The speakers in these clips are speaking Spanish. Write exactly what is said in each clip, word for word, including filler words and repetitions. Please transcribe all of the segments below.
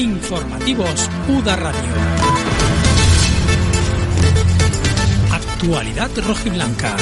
Informativos U D A Radio. Actualidad rojiblanca.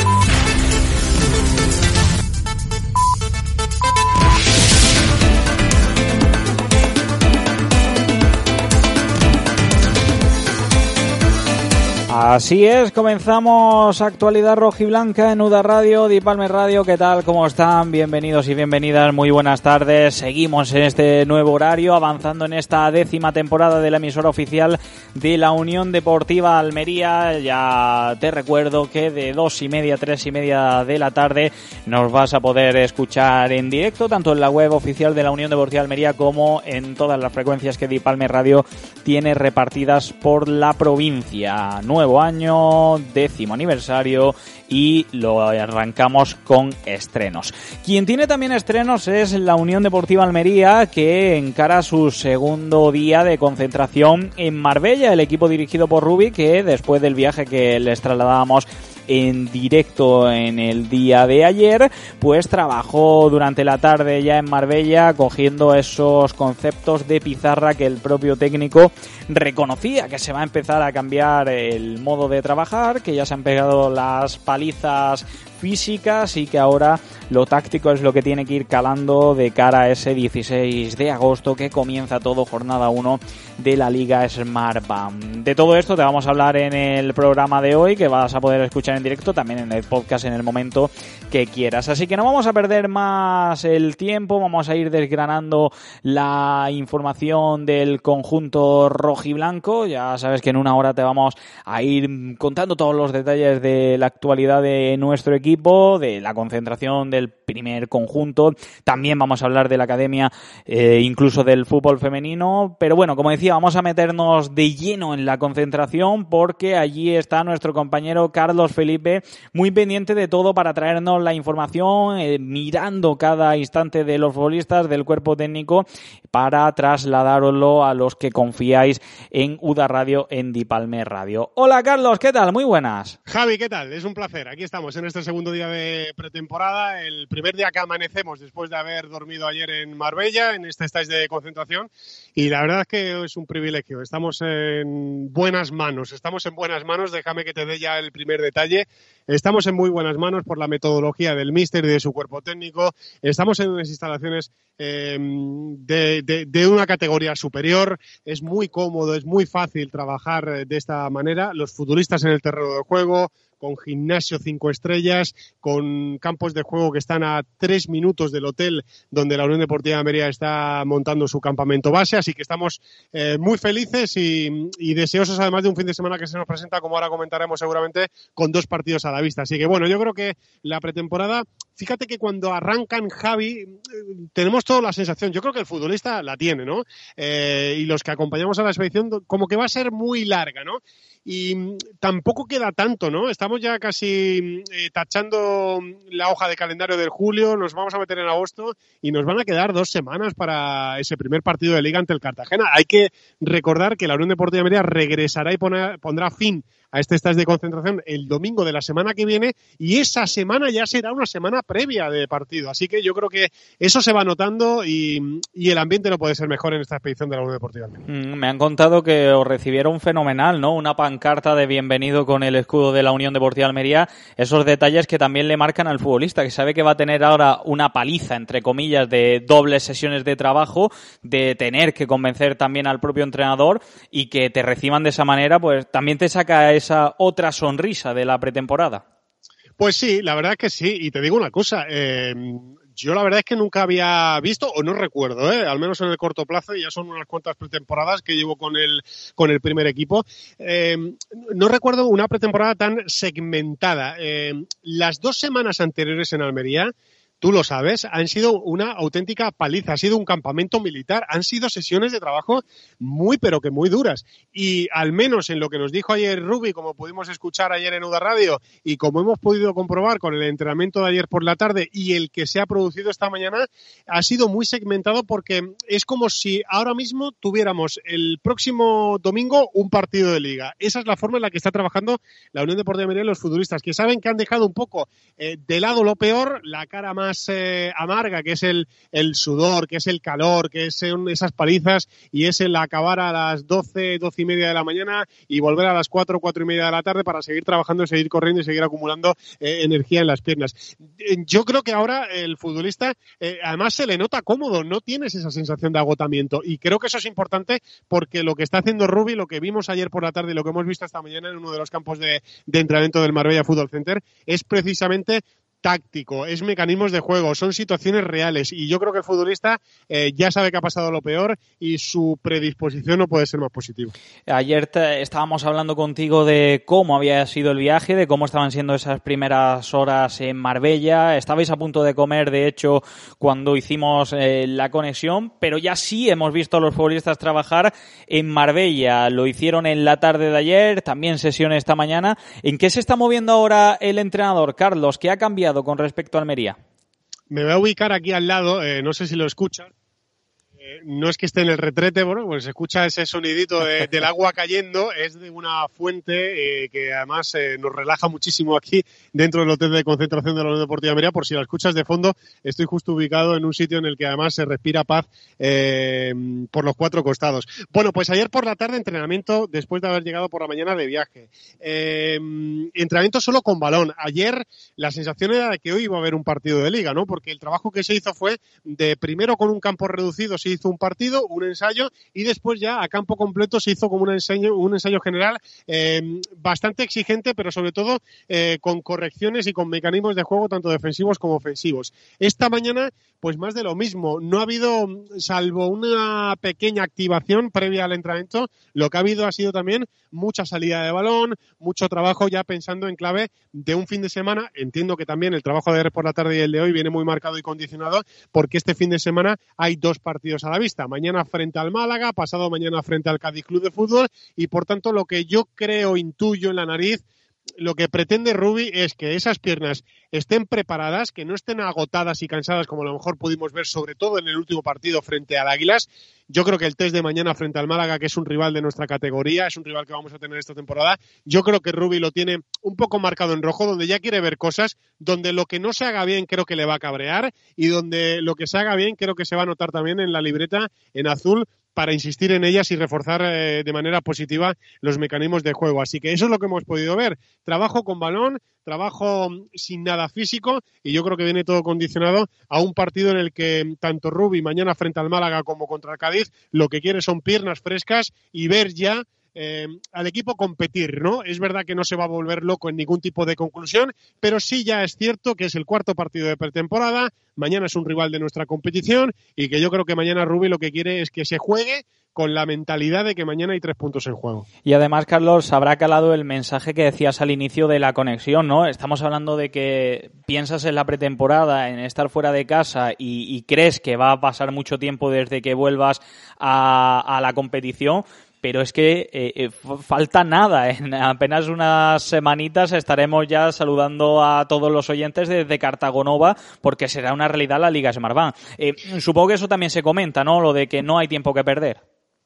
Así es, comenzamos Actualidad Rojiblanca en U D A Radio, Di Palme Radio. ¿Qué tal? ¿Cómo están? Bienvenidos y bienvenidas, muy buenas tardes. Seguimos en este nuevo horario, avanzando en esta décima temporada de la emisora oficial de la Unión Deportiva Almería. Ya te recuerdo que de dos y media a tres y media de la tarde nos vas a poder escuchar en directo, tanto en la web oficial de la Unión Deportiva Almería como en todas las frecuencias que Di Palme Radio tiene repartidas por la provincia. Nuevo año, décimo aniversario y lo arrancamos con estrenos. Quien tiene también estrenos es la Unión Deportiva Almería, que encara su segundo día de concentración en Marbella. El equipo dirigido por Rubi, que después del viaje que les trasladábamos en directo en el día de ayer, pues trabajó durante la tarde ya en Marbella, cogiendo esos conceptos de pizarra que el propio técnico reconocía, que se va a empezar a cambiar el modo de trabajar, que ya se han pegado las palizas físicas y que ahora lo táctico es lo que tiene que ir calando de cara a ese dieciséis de agosto que comienza todo, jornada uno de la Liga Smartbank. De todo esto te vamos a hablar en el programa de hoy, que vas a poder escuchar en directo, también en el podcast en el momento que quieras. Así que no vamos a perder más el tiempo, vamos a ir desgranando la información del conjunto rojiblanco. Ya sabes que en una hora te vamos a ir contando todos los detalles de la actualidad de nuestro equipo, de la concentración del primer conjunto. También vamos a hablar de la academia, eh, incluso del fútbol femenino. Pero bueno, como decía, vamos a meternos de lleno en la concentración, porque allí está nuestro compañero Carlos Felipe, muy pendiente de todo para traernos la información, eh, mirando cada instante de los futbolistas, del cuerpo técnico, para trasladároslo a los que confiáis en U D A Radio, en Di Palme Radio. Hola Carlos, ¿qué tal? Muy buenas. Javi, ¿qué tal? Es un placer. Aquí estamos en este segundo día de pretemporada, el primer día que amanecemos después de haber dormido ayer en Marbella, en este stage de concentración, y la verdad es que es un privilegio. Estamos en buenas manos, estamos en buenas manos. Déjame que te dé ya el primer detalle. Estamos en muy buenas manos por la metodología del míster y de su cuerpo técnico. Estamos en unas instalaciones eh, de, de, de una categoría superior. Es muy cómodo, es muy fácil trabajar de esta manera. Los futbolistas en el terreno de juego, con gimnasio cinco estrellas, con campos de juego que están a tres minutos del hotel donde la Unión Deportiva de Almería está montando su campamento base. Así que estamos eh, muy felices y, y deseosos, además de un fin de semana que se nos presenta, como ahora comentaremos seguramente, con dos partidos a la vista. Así que bueno, yo creo que la pretemporada, fíjate que cuando arrancan, Javi, tenemos toda la sensación, yo creo que el futbolista la tiene, ¿no? Eh, y los que acompañamos a la expedición, como que va a ser muy larga, ¿no? Y tampoco queda tanto, ¿no? Estamos ya casi eh, tachando la hoja de calendario del julio, nos vamos a meter en agosto y nos van a quedar dos semanas para ese primer partido de Liga ante el Cartagena. Hay que recordar que la Unión Deportiva de Almería regresará y pondrá, pondrá fin a este stage de concentración el domingo de la semana que viene, y esa semana ya será una semana previa de partido. Así que yo creo que eso se va notando y, y el ambiente no puede ser mejor en esta expedición de la Unión Deportiva. Mm, me han contado que os recibieron fenomenal, ¿no? Una pancarta de bienvenido con el escudo de la Unión Deportiva Almería. Esos detalles que también le marcan al futbolista, que sabe que va a tener ahora una paliza, entre comillas, de dobles sesiones de trabajo, de tener que convencer también al propio entrenador, y que te reciban de esa manera, pues también te saca esa otra sonrisa de la pretemporada. Pues sí, la verdad es que sí. Y te digo una cosa, eh, yo la verdad es que nunca había visto, o no recuerdo, eh, al menos en el corto plazo, y ya son unas cuantas pretemporadas que llevo con el, con el primer equipo, eh, no recuerdo una pretemporada tan segmentada. Eh, las dos semanas anteriores en Almería, tú lo sabes, han sido una auténtica paliza, ha sido un campamento militar, han sido sesiones de trabajo muy pero que muy duras, y al menos en lo que nos dijo ayer Rubi, como pudimos escuchar ayer en U D A Radio y como hemos podido comprobar con el entrenamiento de ayer por la tarde y el que se ha producido esta mañana, ha sido muy segmentado, porque es como si ahora mismo tuviéramos el próximo domingo un partido de Liga. Esa es la forma en la que está trabajando la Unión Deportiva de Almería y los futbolistas, que saben que han dejado un poco eh, de lado lo peor, la cara más más eh, amarga, que es el, el sudor, que es el calor, que son esas palizas y es el acabar a las doce, doce y media de la mañana y volver a las cuatro, cuatro y media de la tarde para seguir trabajando, seguir corriendo y seguir acumulando eh, energía en las piernas. Yo creo que ahora el futbolista eh, además se le nota cómodo, no tienes esa sensación de agotamiento y creo que eso es importante porque lo que está haciendo Rubi, lo que vimos ayer por la tarde y lo que hemos visto esta mañana en uno de los campos de, de entrenamiento del Marbella Fútbol Center es precisamente táctico, es mecanismos de juego, son situaciones reales y yo creo que el futbolista eh, ya sabe que ha pasado lo peor y su predisposición no puede ser más positiva. Ayer te, estábamos hablando contigo de cómo había sido el viaje, de cómo estaban siendo esas primeras horas en Marbella. Estabais a punto de comer, de hecho, cuando hicimos eh, la conexión, pero ya sí hemos visto a los futbolistas trabajar en Marbella. Lo hicieron en la tarde de ayer, también sesión esta mañana. ¿En qué se está moviendo ahora el entrenador, Carlos? ¿Qué ha cambiado con respecto a Almería? Me voy a ubicar aquí al lado, eh, no sé si lo escuchan. Eh, no es que esté en el retrete, bueno, pues se escucha ese sonidito de, del agua cayendo, es de una fuente eh, que además eh, nos relaja muchísimo aquí dentro del hotel de concentración de la Unión Deportiva Almería. Por si la escuchas de fondo, estoy justo ubicado en un sitio en el que además se respira paz eh, por los cuatro costados. Bueno, pues ayer por la tarde entrenamiento después de haber llegado por la mañana de viaje. Eh, entrenamiento solo con balón. Ayer la sensación era de que hoy iba a haber un partido de liga, ¿no? Porque el trabajo que se hizo fue de primero con un campo reducido, se hizo un partido, un ensayo y después ya a campo completo se hizo como un ensayo, un ensayo general eh, bastante exigente, pero sobre todo eh, con correcciones y con mecanismos de juego tanto defensivos como ofensivos. Esta mañana, pues más de lo mismo. No ha habido, salvo una pequeña activación previa al entrenamiento, lo que ha habido ha sido también mucha salida de balón, mucho trabajo ya pensando en clave de un fin de semana. Entiendo que también el trabajo de ayer por la tarde y el de hoy viene muy marcado y condicionado porque este fin de semana hay dos partidos a la vista. Mañana frente al Málaga, pasado mañana frente al Cádiz Club de Fútbol y por tanto lo que yo creo, intuyo en la nariz, lo que pretende Rubi es que esas piernas estén preparadas, que no estén agotadas y cansadas como a lo mejor pudimos ver sobre todo en el último partido frente al Águilas. Yo creo que el test de mañana frente al Málaga, que es un rival de nuestra categoría, es un rival que vamos a tener esta temporada, yo creo que Rubi lo tiene un poco marcado en rojo, donde ya quiere ver cosas, donde lo que no se haga bien creo que le va a cabrear y donde lo que se haga bien creo que se va a notar también en la libreta en azul, para insistir en ellas y reforzar eh, de manera positiva los mecanismos de juego. Así que eso es lo que hemos podido ver. Trabajo con balón, trabajo sin nada físico y yo creo que viene todo condicionado a un partido en el que tanto Rubi mañana frente al Málaga como contra el Cádiz lo que quiere son piernas frescas y ver ya Eh, al equipo competir, ¿no? Es verdad que no se va a volver loco en ningún tipo de conclusión, pero sí ya es cierto que es el cuarto partido de pretemporada, mañana es un rival de nuestra competición y que yo creo que mañana Rubi lo que quiere es que se juegue con la mentalidad de que mañana hay tres puntos en juego. Y además, Carlos, habrá calado el mensaje que decías al inicio de la conexión, ¿no? Estamos hablando de que piensas en la pretemporada, en estar fuera de casa y, y crees que va a pasar mucho tiempo desde que vuelvas a, a la competición, pero es que eh, eh, falta nada. En apenas unas semanitas estaremos ya saludando a todos los oyentes desde Cartagonova porque será una realidad la Liga Smartbank. Eh, supongo que eso también se comenta, ¿no? Lo de que no hay tiempo que perder.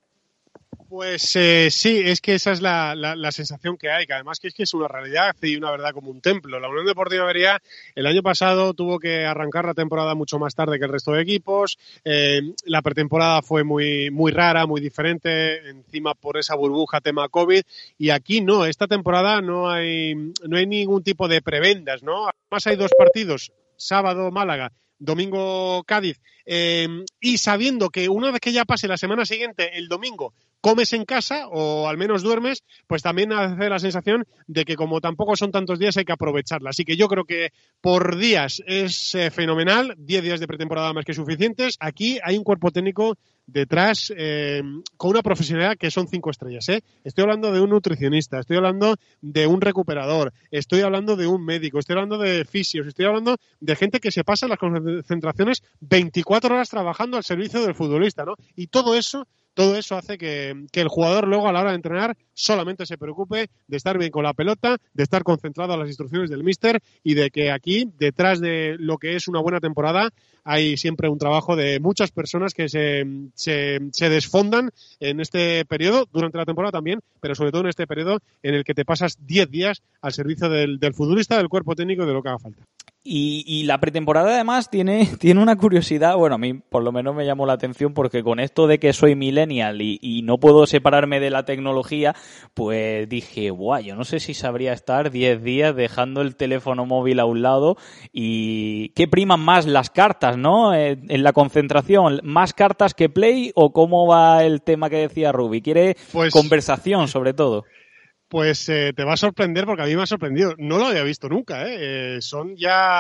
Pues eh, sí, es que esa es la, la, la sensación que hay, que además que es que es una realidad y una verdad como un templo. La Unión Deportiva Almería el año pasado tuvo que arrancar la temporada mucho más tarde que el resto de equipos, eh, la pretemporada fue muy, muy rara, muy diferente, encima por esa burbuja tema COVID, y aquí no, esta temporada no hay, no hay ningún tipo de prebendas, ¿no? Además hay dos partidos, sábado Málaga, domingo Cádiz, eh, y sabiendo que una vez que ya pase la semana siguiente, el domingo, comes en casa o al menos duermes, pues también hace la sensación de que como tampoco son tantos días hay que aprovecharla. Así que yo creo que por días es eh, fenomenal, diez días de pretemporada más que suficientes. Aquí hay un cuerpo técnico detrás eh, con una profesionalidad que son cinco estrellas. ¿eh? Estoy hablando de un nutricionista, estoy hablando de un recuperador, estoy hablando de un médico, estoy hablando de fisios, estoy hablando de gente que se pasa las concentraciones veinticuatro horas trabajando al servicio del futbolista, ¿no? Y todo eso Todo eso hace que, que el jugador luego a la hora de entrenar solamente se preocupe de estar bien con la pelota, de estar concentrado a las instrucciones del míster y de que aquí, detrás de lo que es una buena temporada, hay siempre un trabajo de muchas personas que se, se, se desfondan en este periodo, durante la temporada también, pero sobre todo en este periodo en el que te pasas diez días al servicio del, del futbolista, del cuerpo técnico y de lo que haga falta. Y, y la pretemporada además tiene, tiene una curiosidad, bueno, a mí por lo menos me llamó la atención porque con esto de que soy millennial y, y no puedo separarme de la tecnología, pues dije, guau, yo no sé si sabría estar diez días dejando el teléfono móvil a un lado y ¿qué priman más las cartas, no? En, en la concentración, ¿más cartas que play o cómo va el tema que decía Rubi? ¿Quiere pues... conversación sobre todo? Pues eh, te va a sorprender porque a mí me ha sorprendido. No lo había visto nunca, ¿eh? Eh, son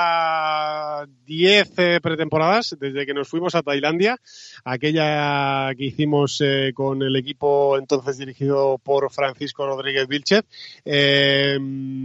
ya diez eh, pretemporadas desde que nos fuimos a Tailandia, aquella que hicimos eh, con el equipo entonces dirigido por Francisco Rodríguez Vilchez. Eh,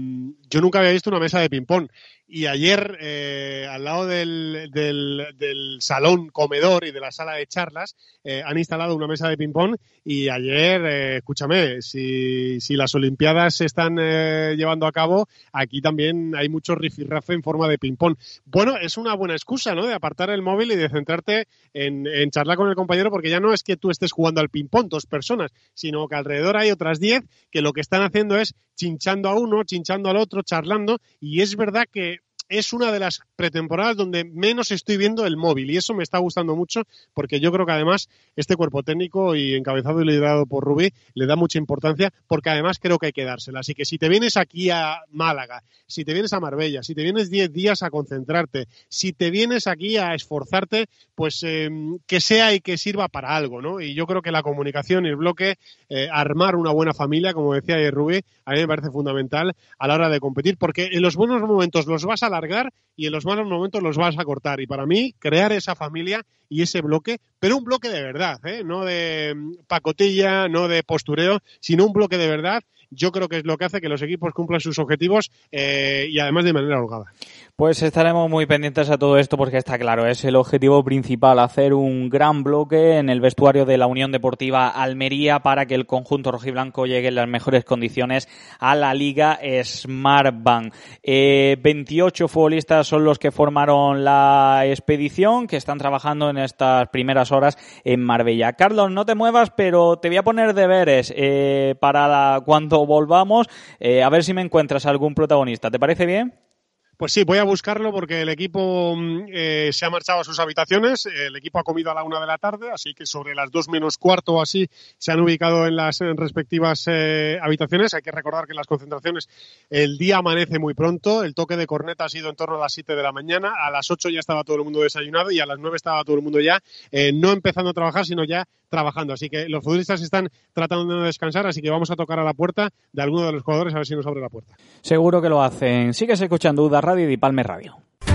yo nunca había visto una mesa de ping-pong. Y ayer, eh, al lado del, del, del salón comedor y de la sala de charlas, eh, han instalado una mesa de ping-pong y ayer, eh, escúchame, si, si las Olimpiadas se están eh, llevando a cabo, aquí también hay mucho rifirrafe en forma de ping-pong. Bueno, es una buena excusa, ¿no?, de apartar el móvil y de centrarte en, en charlar con el compañero, porque ya no es que tú estés jugando al ping-pong, dos personas, sino que alrededor hay otras diez que lo que están haciendo es chinchando a uno, chinchando al otro, charlando, y es verdad que es una de las pretemporadas donde menos estoy viendo el móvil y eso me está gustando mucho porque yo creo que además este cuerpo técnico y encabezado y liderado por Rubí le da mucha importancia porque además creo que hay que dársela. Así que si te vienes aquí a Málaga, si te vienes a Marbella, si te vienes diez días a concentrarte, si te vienes aquí a esforzarte, pues eh, que sea y que sirva para algo, ¿no? Y yo creo que la comunicación y el bloque, eh, armar una buena familia, como decía ayer Rubí, a mí me parece fundamental a la hora de competir porque en los buenos momentos los vas a alargar y en los malos momentos los vas a cortar. Y para mí, crear esa familia y ese bloque, pero un bloque de verdad, ¿eh? No de pacotilla, no de postureo, sino un bloque de verdad, yo creo que es lo que hace que los equipos cumplan sus objetivos eh, y además de manera holgada. Pues estaremos muy pendientes a todo esto porque está claro, es el objetivo principal, hacer un gran bloque en el vestuario de la Unión Deportiva Almería para que el conjunto rojiblanco llegue en las mejores condiciones a la Liga Smartbank. Eh, veintiocho futbolistas son los que formaron la expedición, que están trabajando en estas primeras horas en Marbella. Carlos, no te muevas, pero te voy a poner deberes eh, para la, cuando volvamos, eh, a ver si me encuentras algún protagonista. ¿Te parece bien? Pues sí, voy a buscarlo porque el equipo eh, se ha marchado a sus habitaciones, el equipo ha comido a la una de la tarde, así que sobre las dos menos cuarto o así se han ubicado en las en respectivas eh, habitaciones. Hay que recordar que en las concentraciones el día amanece muy pronto, el toque de corneta ha sido en torno a las siete de la mañana, a las ocho ya estaba todo el mundo desayunado y a las nueve estaba todo el mundo ya eh, no empezando a trabajar, sino ya trabajando. Así que los futbolistas están tratando de descansar, así que vamos a tocar a la puerta de alguno de los jugadores a ver si nos abre la puerta. Seguro que lo hacen. Sigues escuchando Uda Radio y Dipalme Radio.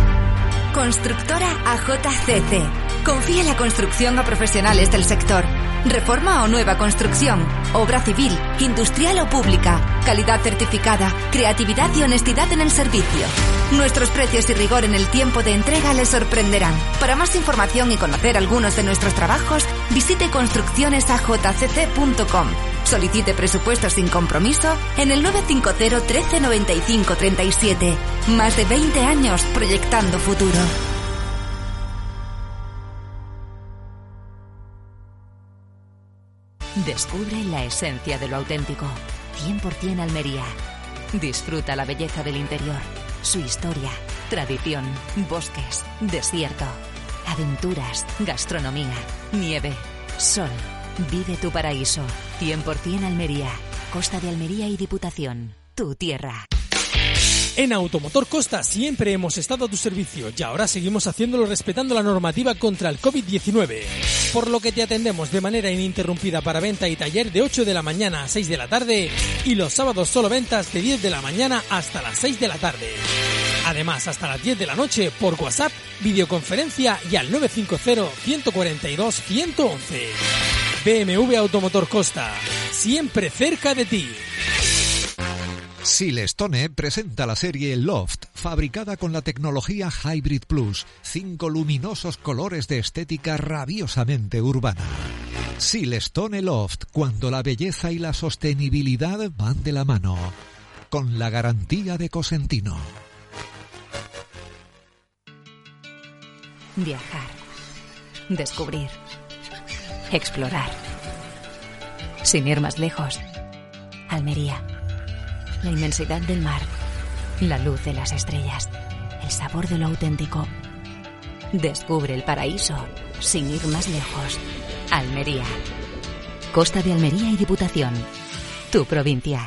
Constructora A J C C. Confía en la construcción a profesionales del sector. Reforma o nueva construcción, obra civil, industrial o pública, calidad certificada, creatividad y honestidad en el servicio. Nuestros precios y rigor en el tiempo de entrega les sorprenderán. Para más información y conocer algunos de nuestros trabajos, visite construcciones a j c c punto com. Solicite presupuesto sin compromiso en el nueve cinco cero, trece, noventa y cinco, treinta y siete. Más de veinte años proyectando futuro. Descubre la esencia de lo auténtico. cien por ciento Almería. Disfruta la belleza del interior, su historia, tradición, bosques, desierto, aventuras, gastronomía, nieve, sol. Vive tu paraíso. cien por ciento Almería. Costa de Almería y Diputación. Tu tierra. En Automotor Costa siempre hemos estado a tu servicio y ahora seguimos haciéndolo respetando la normativa contra el covid diecinueve. Por lo que te atendemos de manera ininterrumpida para venta y taller de ocho de la mañana a seis de la tarde y los sábados solo ventas de diez de la mañana hasta las seis de la tarde. Además, hasta las diez de la noche por WhatsApp, videoconferencia y al nueve cinco cero, uno cuatro dos, uno uno uno. B M W Automotor Costa, siempre cerca de ti. Silestone presenta la serie Loft, fabricada con la tecnología Hybrid Plus, cinco luminosos colores de estética rabiosamente urbana. Silestone Loft, cuando la belleza y la sostenibilidad van de la mano, con la garantía de Cosentino. Viajar. Descubrir. Explorar. Sin ir más lejos. Almería. La inmensidad del mar. La luz de las estrellas. El sabor de lo auténtico. Descubre el paraíso sin ir más lejos. Almería. Costa de Almería y Diputación. Tu provincia.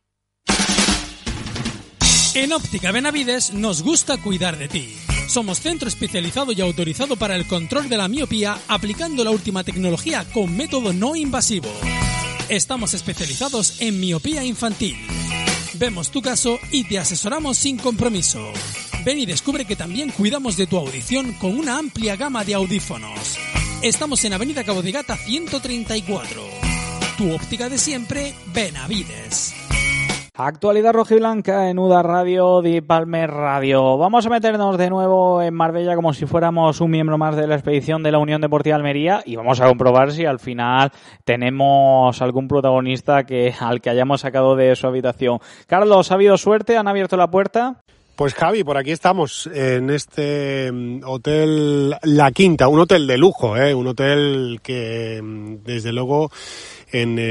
En Óptica Benavides nos gusta cuidar de ti. Somos centro especializado y autorizado para el control de la miopía aplicando la última tecnología con método no invasivo. Estamos especializados en miopía infantil. Vemos tu caso y te asesoramos sin compromiso. Ven y descubre que también cuidamos de tu audición con una amplia gama de audífonos. Estamos en Avenida Cabo de Gata ciento treinta y cuatro. Tu óptica de siempre, Benavides. Actualidad rojiblanca en U D A Radio, Di Palmer Radio. Vamos a meternos de nuevo en Marbella como si fuéramos un miembro más de la expedición de la Unión Deportiva Almería y vamos a comprobar si al final tenemos algún protagonista que al que hayamos sacado de su habitación. Carlos, ¿ha habido suerte? ¿Han abierto la puerta? Pues Javi, por aquí estamos en este hotel La Quinta, un hotel de lujo, ¿eh? Un hotel que desde luego en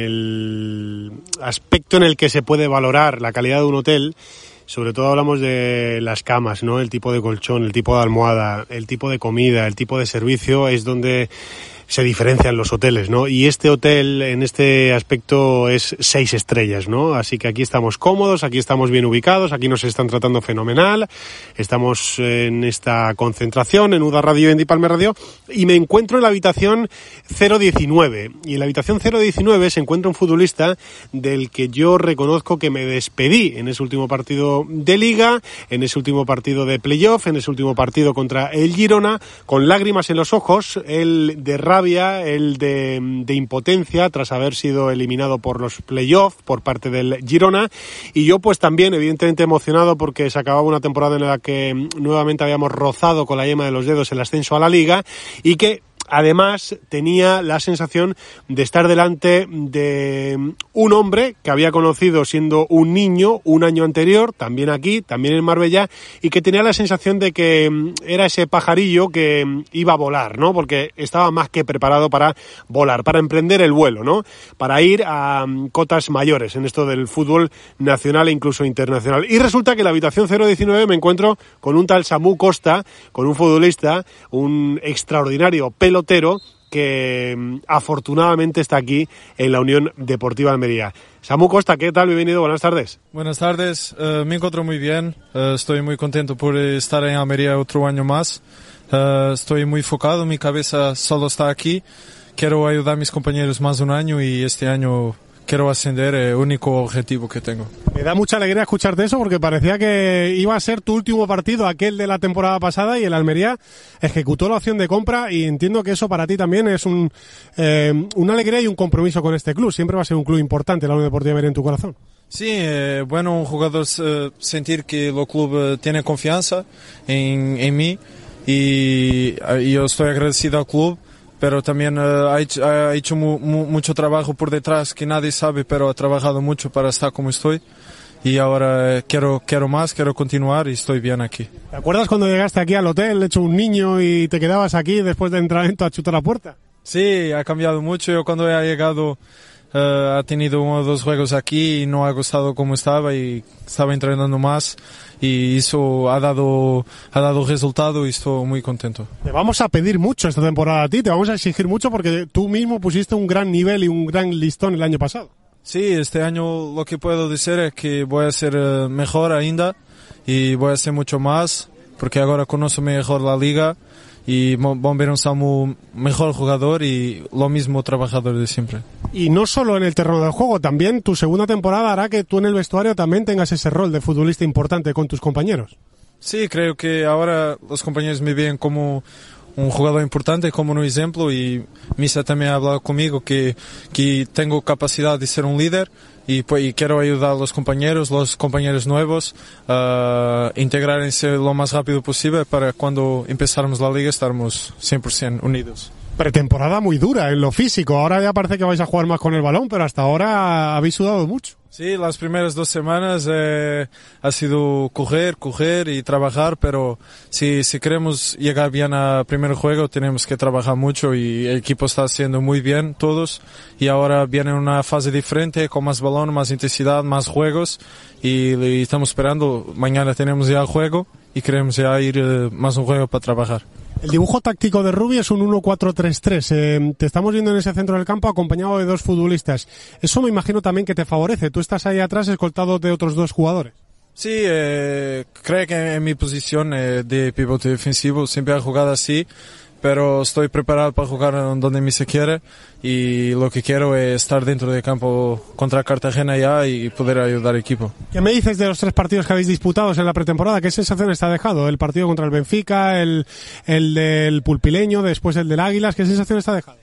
el aspecto en el que se puede valorar la calidad de un hotel, sobre todo hablamos de las camas, ¿no? El tipo de colchón, el tipo de almohada, el tipo de comida, el tipo de servicio es donde se diferencian los hoteles, ¿no? Y este hotel en este aspecto es seis estrellas, ¿no? Así que aquí estamos cómodos, aquí estamos bien ubicados, aquí nos están tratando fenomenal, estamos en esta concentración en U D A Radio y en Di Palmer Radio y me encuentro en la habitación cero diecinueve y en la habitación cero diecinueve se encuentra un futbolista del que yo reconozco que me despedí en ese último partido de Liga, en ese último partido de playoff, en ese último partido contra el Girona, con lágrimas en los ojos, el de rabia, el de, de impotencia tras haber sido eliminado por los playoffs por parte del Girona y yo pues también evidentemente emocionado porque se acababa una temporada en la que nuevamente habíamos rozado con la yema de los dedos el ascenso a la Liga y que además tenía la sensación de estar delante de un hombre que había conocido siendo un niño un año anterior, también aquí, también en Marbella, y que tenía la sensación de que era ese pajarillo que iba a volar, ¿no? Porque estaba más que preparado para volar, para emprender el vuelo, ¿no? Para ir a cotas mayores en esto del fútbol nacional e incluso internacional. Y resulta que en la habitación cero diecinueve me encuentro con un tal Samu Costa, con un futbolista, un extraordinario pelotero que afortunadamente está aquí en la Unión Deportiva Almería. Samu Costa, ¿qué tal? Bienvenido, buenas tardes. Buenas tardes, uh, me encuentro muy bien, uh, estoy muy contento por estar en Almería otro año más, uh, estoy muy enfocado, mi cabeza solo está aquí, quiero ayudar a mis compañeros más de un año y este año quiero ascender, es el único objetivo que tengo. Me da mucha alegría escucharte eso porque parecía que iba a ser tu último partido, aquel de la temporada pasada, y el Almería ejecutó la opción de compra y entiendo que eso para ti también es un, eh, una alegría y un compromiso con este club. Siempre va a ser un club importante, la Unión Deportiva Almería, en tu corazón. Sí, eh, bueno, un jugador eh, sentir que el club eh, tiene confianza en, en mí y, y yo estoy agradecido al club. Pero también uh, ha hecho, ha hecho mu, mu, mucho trabajo por detrás que nadie sabe, pero ha trabajado mucho para estar como estoy. Y ahora eh, quiero, quiero más, quiero continuar y estoy bien aquí. ¿Te acuerdas cuando llegaste aquí al hotel, hecho un niño, y te quedabas aquí después del entrenamiento a chutar la puerta? Sí, ha cambiado mucho. Yo cuando he llegado uh, ha tenido uno o dos juegos aquí y no ha gustado cómo estaba y estaba entrenando más. Y eso ha dado, ha dado resultado y estoy muy contento. Te vamos a pedir mucho esta temporada a ti, te vamos a exigir mucho porque tú mismo pusiste un gran nivel y un gran listón el año pasado. Sí, este año lo que puedo decir es que voy a ser mejor ainda y voy a hacer mucho más porque ahora conozco mejor la liga y vamos a ver un Samu mejor jugador y lo mismo trabajador de siempre. Y no solo en el terreno del juego, también tu segunda temporada hará que tú en el vestuario también tengas ese rol de futbolista importante con tus compañeros. Sí, creo que ahora los compañeros me ven como un jugador importante, como un ejemplo, y Misa también ha hablado conmigo que, que tengo capacidad de ser un líder y, pues, y quiero ayudar a los compañeros, los compañeros nuevos, a uh, integrarse lo más rápido posible para cuando empezarmos la liga estarmos cien por ciento unidos. Pretemporada muy dura en lo físico, ahora ya parece que vais a jugar más con el balón, pero hasta ahora habéis sudado mucho. Sí, las primeras dos semanas eh, ha sido coger, coger y trabajar, pero si, si queremos llegar bien al primer juego tenemos que trabajar mucho y el equipo está haciendo muy bien todos y ahora viene una fase diferente con más balón, más intensidad, más juegos y, y estamos esperando, mañana tenemos ya el juego y queremos ya ir eh, más un juego para trabajar. El dibujo táctico de Rubí es un uno cuatro tres tres. Eh, te estamos viendo en ese centro del campo acompañado de dos futbolistas. Eso me imagino también que te favorece. Tú estás ahí atrás escoltado de otros dos jugadores. Sí, eh, creo que en mi posición eh, de pivote defensivo siempre he jugado así, pero estoy preparado para jugar donde me se quiere y lo que quiero es estar dentro del campo contra Cartagena ya y poder ayudar al equipo. ¿Qué me dices de los tres partidos que habéis disputado en la pretemporada? ¿Qué sensaciones te ha dejado? El partido contra el Benfica, el, el del Pulpileño, después el del Águilas, ¿qué sensaciones te ha dejado?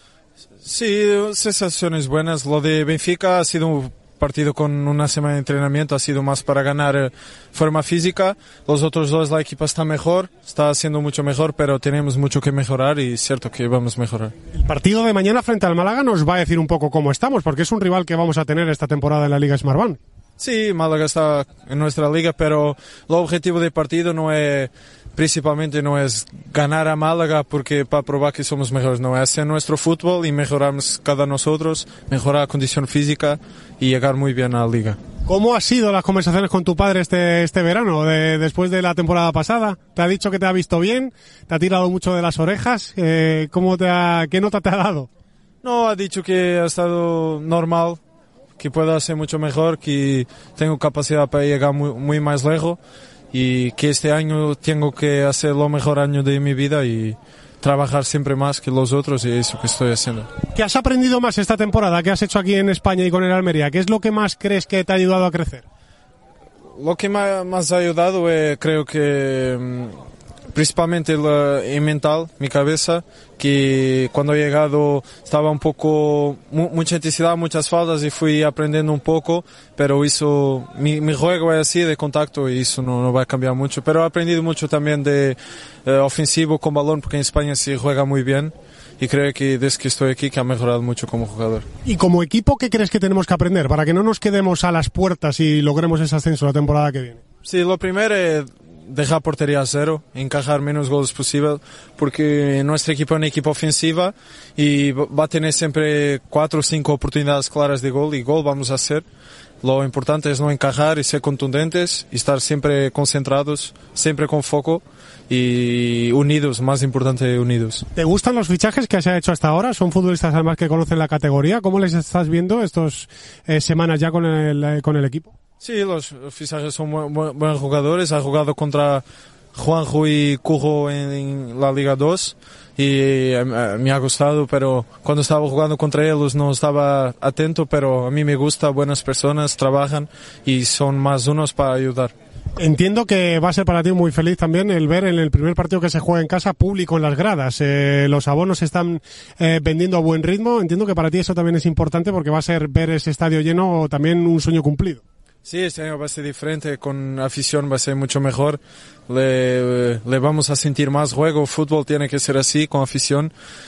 Sí, sensaciones buenas. Lo de Benfica ha sido un partido con una semana de entrenamiento, ha sido más para ganar eh, forma física. Los otros dos, la equipa está mejor, está haciendo mucho mejor, pero tenemos mucho que mejorar y es cierto que vamos a mejorar. El partido de mañana frente al Málaga nos va a decir un poco cómo estamos, porque es un rival que vamos a tener esta temporada en la Liga Smartbank. Sí, Málaga está en nuestra liga, pero el objetivo del partido no es, principalmente no es ganar a Málaga porque para probar que somos mejores, no, es hacer nuestro fútbol y mejoramos cada nosotros, mejorar la condición física y llegar muy bien a la liga. ¿Cómo han sido las conversaciones con tu padre este, este verano, de, después de la temporada pasada? ¿Te ha dicho que te ha visto bien? ¿Te ha tirado mucho de las orejas? Eh, ¿cómo te ha, ¿Qué nota te ha dado? No, ha dicho que ha estado normal, que puedo hacer mucho mejor, que tengo capacidad para llegar muy, muy más lejos y que este año tengo que hacer lo mejor año de mi vida y trabajar siempre más que los otros y eso que estoy haciendo. ¿Qué has aprendido más esta temporada? ¿Qué has hecho aquí en España y con el Almería? ¿Qué es lo que más crees que te ha ayudado a crecer? Lo que más, más ha ayudado es, creo que principalmente la, el mental, mi cabeza, que cuando he llegado estaba un poco, mu, mucha intensidad, muchas faltas y fui aprendiendo un poco, pero eso, mi, mi juego es así de contacto y eso no, no va a cambiar mucho, pero he aprendido mucho también de eh, ofensivo con balón porque en España se juega muy bien y creo que desde que estoy aquí que ha mejorado mucho como jugador. Y como equipo, ¿qué crees que tenemos que aprender para que no nos quedemos a las puertas y logremos ese ascenso la temporada que viene? Sí, lo primero es dejar portería a cero, encajar menos goles posible, porque nuestro equipo es una equipo ofensiva y va a tener siempre cuatro o cinco oportunidades claras de gol y gol vamos a hacer. Lo importante es no encajar y ser contundentes y estar siempre concentrados, siempre con foco y unidos, más importante unidos. ¿Te gustan los fichajes que se ha hecho hasta ahora? Son futbolistas además que conocen la categoría. ¿Cómo les estás viendo estos eh, semanas ya con el, con el equipo? Sí, los fichajes son bu bu buenos jugadores. Ha jugado contra Juanjo y Cujo en, en la Liga dos y eh, me ha gustado, pero cuando estaba jugando contra ellos no estaba atento, pero a mí me gusta, buenas personas, trabajan y son más unos para ayudar. Entiendo que va a ser para ti muy feliz también el ver en el primer partido que se juega en casa público en las gradas. Eh, los abonos se están eh, vendiendo a buen ritmo. Entiendo que para ti eso también es importante porque va a ser ver ese estadio lleno también un sueño cumplido. Sí, este año va a ser diferente, con afición va a ser mucho mejor, le, le vamos a sentir más juego, fútbol tiene que ser así, con afición,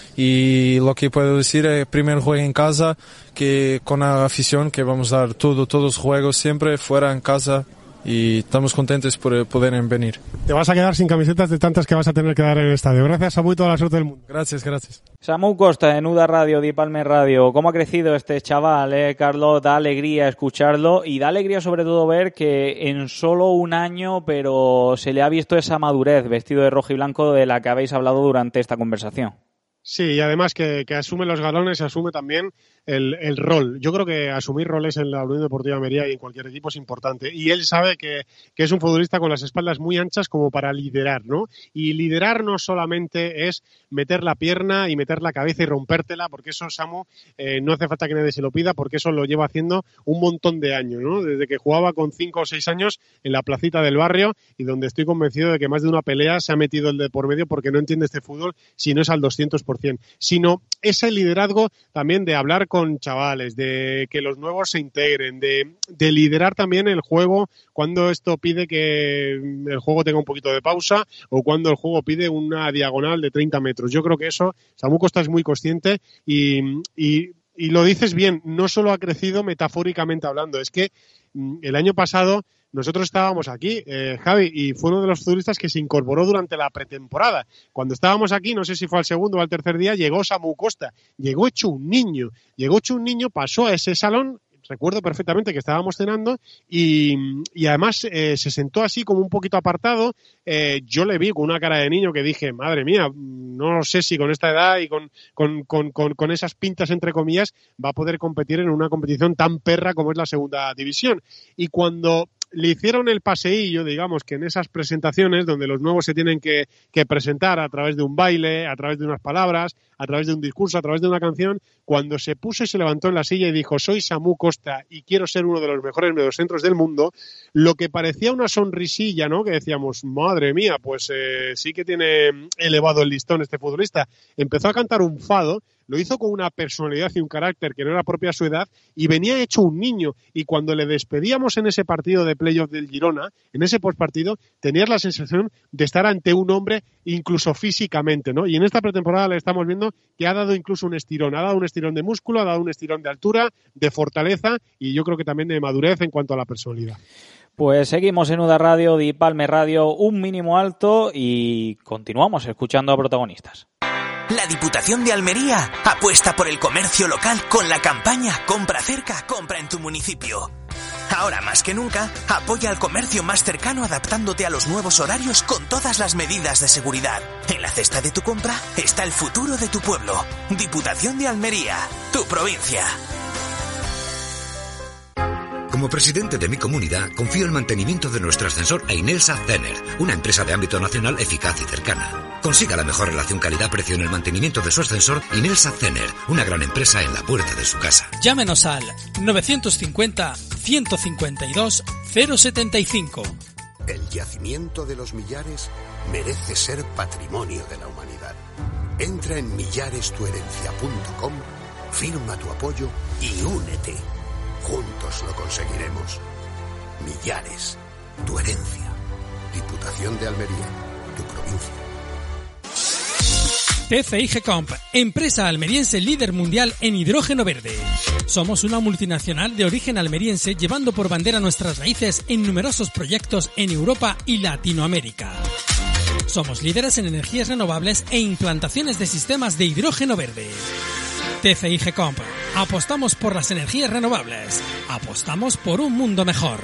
y lo que puedo decir es primero juego en casa, que con la afición, que vamos a dar todo, todos los juegos siempre fuera en casa, y estamos contentos por poder venir. Te vas a quedar sin camisetas de tantas que vas a tener que dar en el estadio. Gracias, Samu, y toda la suerte del mundo. Gracias, gracias. Samu Costa, en Uda Radio, Di Palme Radio. ¿Cómo ha crecido este chaval, eh, Carlos? Da alegría escucharlo y da alegría sobre todo ver que en solo un año, pero se le ha visto esa madurez vestido de rojo y blanco de la que habéis hablado durante esta conversación. Sí, y además que, que asume los galones, asume también el, el rol. Yo creo que asumir roles en la Unión Deportiva Almería y en cualquier equipo es importante. Y él sabe que, que es un futbolista con las espaldas muy anchas como para liderar, ¿no? Y liderar no solamente es meter la pierna y meter la cabeza y rompértela, porque eso, Samu, eh, no hace falta que nadie se lo pida, porque eso lo lleva haciendo un montón de años, ¿no? Desde que jugaba con cinco o seis años en la placita del barrio y donde estoy convencido de que más de una pelea se ha metido el de por medio porque no entiende este fútbol si no es al doscientos por ciento. Sino ese liderazgo también de hablar con chavales, de que los nuevos se integren, de, de liderar también el juego cuando esto pide que el juego tenga un poquito de pausa o cuando el juego pide una diagonal de treinta metros. Yo creo que eso, Samu Costa es muy consciente y, y y lo dices bien, no solo ha crecido metafóricamente hablando, es que mm, el año pasado nosotros estábamos aquí, eh, Javi, y fue uno de los futbolistas que se incorporó durante la pretemporada. Cuando estábamos aquí, no sé si fue al segundo o al tercer día, llegó Samu Costa, llegó hecho un niño, llegó hecho un niño, pasó a ese salón. Recuerdo perfectamente que estábamos cenando y, y además eh, se sentó así como un poquito apartado. Eh, yo le vi con una cara de niño que dije, madre mía, no sé si con esta edad y con, con, con, con, con esas pintas entre comillas va a poder competir en una competición tan perra como es la segunda división. Y cuando le hicieron el paseillo, digamos que en esas presentaciones donde los nuevos se tienen que, que presentar a través de un baile, a través de unas palabras, a través de un discurso, a través de una canción, cuando se puso y se levantó en la silla y dijo soy Samu Costa y quiero ser uno de los mejores mediocentros del mundo, lo que parecía una sonrisilla, ¿no? Que decíamos, madre mía, pues eh, sí que tiene elevado el listón este futbolista. Empezó a cantar un fado, lo hizo con una personalidad y un carácter que no era propia a su edad y venía hecho un niño. Y cuando le despedíamos en ese partido de playoff del Girona, en ese postpartido, tenías la sensación de estar ante un hombre incluso físicamente, ¿no? Y en esta pretemporada le estamos viendo que ha dado incluso un estirón, ha dado un estirón de músculo, ha dado un estirón de altura, de fortaleza y yo creo que también de madurez en cuanto a la personalidad. Pues seguimos en Uda Radio, Di Palme Radio, un mínimo alto y continuamos escuchando a protagonistas. La Diputación de Almería apuesta por el comercio local con la campaña Compra cerca, compra en tu municipio. Ahora más que nunca, apoya al comercio más cercano adaptándote a los nuevos horarios con todas las medidas de seguridad. En la cesta de tu compra está el futuro de tu pueblo. Diputación de Almería, tu provincia. Como presidente de mi comunidad, confío el mantenimiento de nuestro ascensor a Inelsa Zener, una empresa de ámbito nacional eficaz y cercana. Consiga la mejor relación calidad-precio en el mantenimiento de su ascensor. Inelsa Zener, una gran empresa en la puerta de su casa. Llámenos al novecientos cincuenta, ciento cincuenta y dos, cero setenta y cinco. El yacimiento de los Millares merece ser patrimonio de la humanidad. Entra en millares tu herencia punto com, firma tu apoyo y únete. Juntos lo conseguiremos. Millares, tu herencia. Diputación de Almería, tu provincia. T C I G-Comp, empresa almeriense líder mundial en hidrógeno verde. Somos una multinacional de origen almeriense llevando por bandera nuestras raíces en numerosos proyectos en Europa y Latinoamérica. Somos líderes en energías renovables e implantaciones de sistemas de hidrógeno verde. T C I G-Comp, apostamos por las energías renovables, apostamos por un mundo mejor.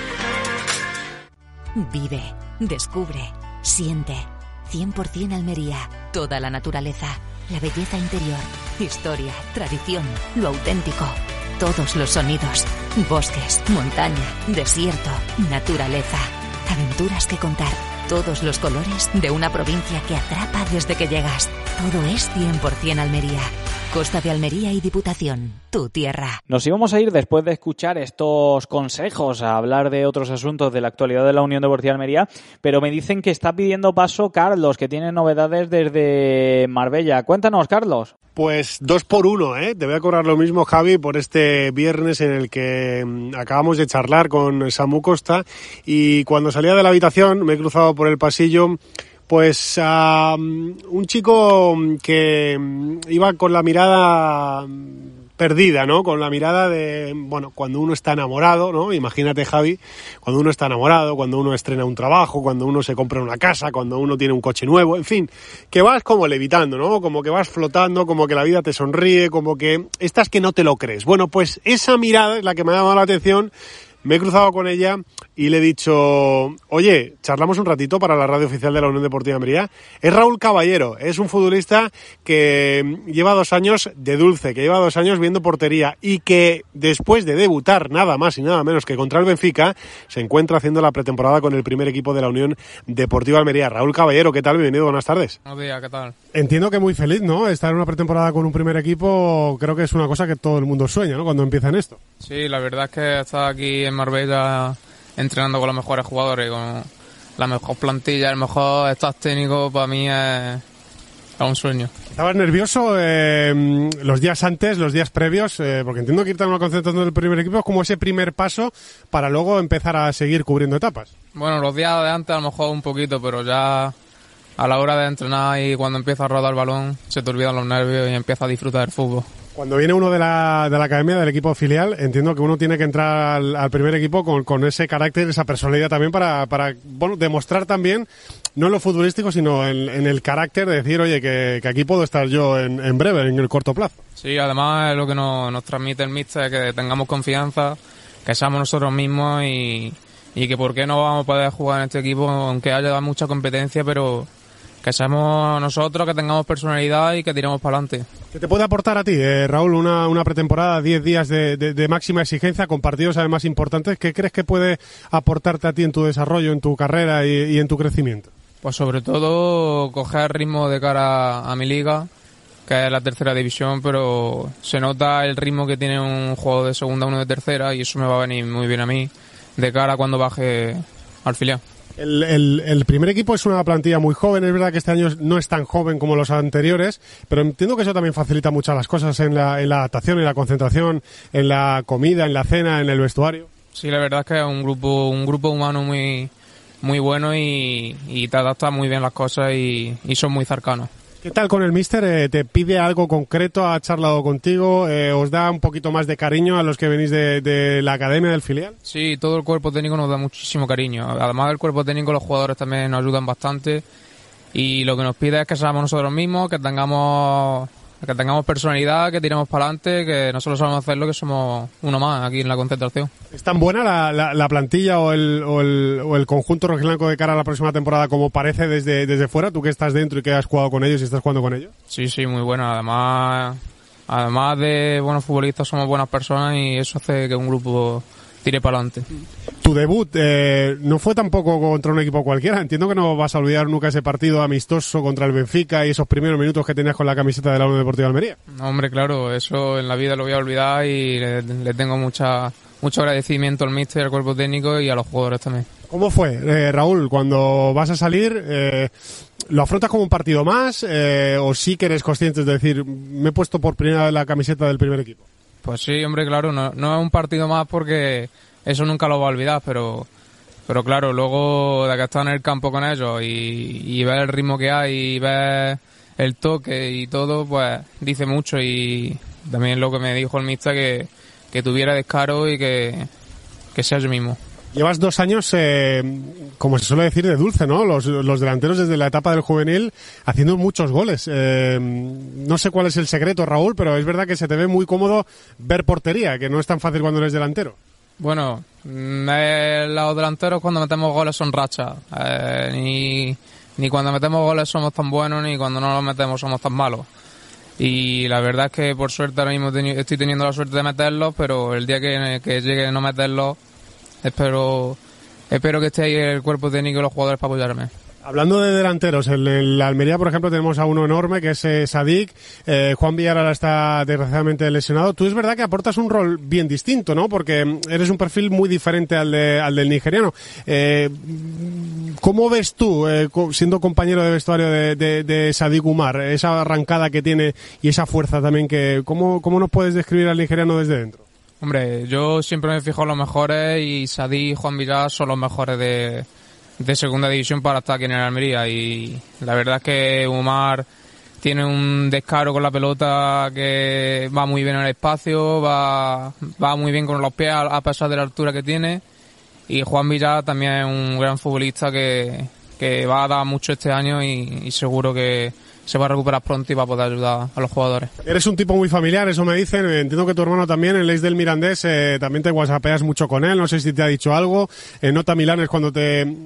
Vive, descubre, siente. cien por ciento Almería, toda la naturaleza, la belleza interior, historia, tradición, lo auténtico, todos los sonidos, bosques, montaña, desierto, naturaleza, aventuras que contar, todos los colores de una provincia que atrapa desde que llegas. Todo es cien por ciento Almería. Costa de Almería y Diputación, tu tierra. Nos íbamos a ir después de escuchar estos consejos a hablar de otros asuntos de la actualidad de la Unión Deportiva Almería, pero me dicen que está pidiendo paso Carlos, que tiene novedades desde Marbella. Cuéntanos, Carlos. Pues dos por uno, ¿eh? Te voy a cobrar lo mismo, Javi, por este viernes en el que acabamos de charlar con Samu Costa y cuando salía de la habitación me he cruzado por el pasillo pues a um, un chico que iba con la mirada perdida, ¿no? Con la mirada de, bueno, cuando uno está enamorado, ¿no? Imagínate, Javi, cuando uno está enamorado, cuando uno estrena un trabajo, cuando uno se compra una casa, cuando uno tiene un coche nuevo, en fin, que vas como levitando, ¿no? Como que vas flotando, como que la vida te sonríe, como que estás que no te lo crees. Bueno, pues esa mirada es la que me ha llamado la atención. Me he cruzado con ella y le he dicho, oye, charlamos un ratito para la radio oficial de la Unión Deportiva Almería. Es Raúl Caballero, es un futbolista que lleva dos años de dulce, que lleva dos años viendo portería y que después de debutar nada más y nada menos que contra el Benfica, se encuentra haciendo la pretemporada con el primer equipo de la Unión Deportiva Almería. Raúl Caballero, ¿qué tal? Bienvenido, buenas tardes. Buenos días, ¿qué tal? Entiendo que muy feliz, ¿no? Estar en una pretemporada con un primer equipo creo que es una cosa que todo el mundo sueña, ¿no? Cuando empieza en esto. Sí, la verdad es que estar aquí en Marbella entrenando con los mejores jugadores, con la mejor plantilla, el mejor staff técnico, para mí es, es un sueño. ¿Estabas nervioso eh, los días antes, los días previos? Eh, porque entiendo que irte a una concentración del primer equipo es como ese primer paso para luego empezar a seguir cubriendo etapas. Bueno, los días de antes a lo mejor un poquito, pero ya a la hora de entrenar y cuando empieza a rodar el balón se te olvidan los nervios y empiezas a disfrutar del fútbol. Cuando viene uno de la, de la academia, del equipo filial, entiendo que uno tiene que entrar al, al primer equipo con, con ese carácter, esa personalidad también para, para bueno, demostrar también, no en lo futbolístico, sino en, en el carácter de decir, oye, que, que aquí puedo estar yo en, en breve, en el corto plazo. Sí, además es lo que nos, nos transmite el míster, que tengamos confianza, que seamos nosotros mismos y, y que por qué no vamos a poder jugar en este equipo, aunque haya mucha competencia, pero que seamos nosotros, que tengamos personalidad y que tiremos para adelante. ¿Qué te puede aportar a ti, eh, Raúl, una, una pretemporada, diez días de, de, de máxima exigencia con partidos además importantes? ¿Qué crees que puede aportarte a ti en tu desarrollo, en tu carrera y, y en tu crecimiento? Pues sobre todo coger ritmo de cara a mi liga, que es la tercera división, pero se nota el ritmo que tiene un juego de segunda, uno de tercera, y eso me va a venir muy bien a mí de cara cuando baje al filial. El, el, el primer equipo es una plantilla muy joven, es verdad que este año no es tan joven como los anteriores, pero entiendo que eso también facilita muchas las cosas en la, en la adaptación, en la concentración, en la comida, en la cena, en el vestuario. Sí, la verdad es que es un grupo, un grupo humano muy, muy bueno y, y te adapta muy bien las cosas y, y son muy cercanos. ¿Qué tal con el míster? Eh, ¿Te pide algo concreto? ¿Ha charlado contigo? Eh, ¿Os da un poquito más de cariño a los que venís de, de la academia, del filial? Sí, todo el cuerpo técnico nos da muchísimo cariño. Además del cuerpo técnico, los jugadores también nos ayudan bastante. Y lo que nos pide es que seamos nosotros mismos, que tengamos que tengamos personalidad, que tiremos para adelante, que nosotros sabemos hacerlo, que somos uno más aquí en la concentración. ¿Es tan buena la, la, la plantilla o el, o, el, o el conjunto rojiblanco de cara a la próxima temporada como parece desde, desde fuera? ¿Tú que estás dentro y que has jugado con ellos y estás jugando con ellos? Sí, sí, muy buena. Además, además de buenos futbolistas, somos buenas personas y eso hace que un grupo tire para adelante. Tu debut eh, no fue tampoco contra un equipo cualquiera. Entiendo que no vas a olvidar nunca ese partido amistoso contra el Benfica y esos primeros minutos que tenías con la camiseta de la Unión Deportiva de Almería. No, hombre, claro, eso en la vida lo voy a olvidar y le, le tengo mucha mucho agradecimiento al míster, al cuerpo técnico y a los jugadores también. ¿Cómo fue, eh, Raúl, cuando vas a salir? Eh, ¿Lo afrontas como un partido más eh, o sí que eres consciente de decir, me he puesto por primera vez la camiseta del primer equipo? Pues sí, hombre, claro, no, no es un partido más porque eso nunca lo va a olvidar, pero pero claro, luego de que estás en el campo con ellos y, y ver el ritmo que hay y ver el toque y todo, pues dice mucho. Y también lo que me dijo el míster, que, que tuviera descaro y que, que sea yo mismo. Llevas dos años, eh, como se suele decir, de dulce, ¿no? Los, los delanteros desde la etapa del juvenil haciendo muchos goles. Eh, no sé cuál es el secreto, Raúl, pero es verdad que se te ve muy cómodo ver portería, que no es tan fácil cuando eres delantero. Bueno, eh, los delanteros cuando metemos goles son rachas. Eh, ni, ni cuando metemos goles somos tan buenos, ni cuando no los metemos somos tan malos. Y la verdad es que por suerte ahora mismo teni- estoy teniendo la suerte de meterlos, pero el día que, que llegue a no meterlos, espero espero que esté ahí el cuerpo técnico y los jugadores para apoyarme. Hablando de delanteros, en, en la Almería, por ejemplo, tenemos a uno enorme que es eh, Sadik. Eh, Juan Villar ahora está desgraciadamente lesionado. Tú es verdad que aportas un rol bien distinto, ¿no? Porque eres un perfil muy diferente al, de, al del nigeriano. Eh, ¿Cómo ves tú, eh, siendo compañero de vestuario de, de, de Sadik Umar, esa arrancada que tiene y esa fuerza también que... ¿Cómo, cómo nos puedes describir al nigeriano desde dentro? Hombre, yo siempre me fijo en los mejores y Sadik y Juan Villar son los mejores de... de segunda división para estar aquí en el Almería, y la verdad es que Umar tiene un descaro con la pelota que va muy bien en el espacio, va, va muy bien con los pies a pesar de la altura que tiene, y Juan Villar también es un gran futbolista que, que va a dar mucho este año y, y seguro que se va a recuperar pronto y va a poder ayudar a los jugadores. Eres un tipo muy familiar, eso me dicen. Entiendo que tu hermano también, el ex del Mirandés, eh, también te whatsappeas mucho con él. No sé si te ha dicho algo. En Nota Milán es cuando te eh,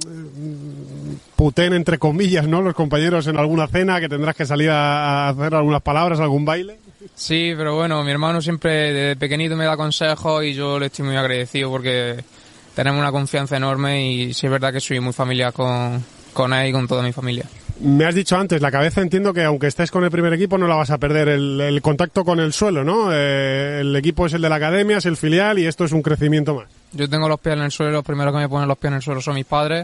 puteen, entre comillas, ¿no?, los compañeros en alguna cena, que tendrás que salir a, a hacer algunas palabras, algún baile. Sí, pero bueno, mi hermano siempre desde pequeñito me da consejos y yo le estoy muy agradecido porque tenemos una confianza enorme y sí es verdad que soy muy familiar con, con él y con toda mi familia. Me has dicho antes, la cabeza, entiendo que aunque estés con el primer equipo no la vas a perder, el, el contacto con el suelo, ¿no? Eh, el equipo es el de la academia, es el filial y esto es un crecimiento más. Yo tengo los pies en el suelo, los primeros que me ponen los pies en el suelo son mis padres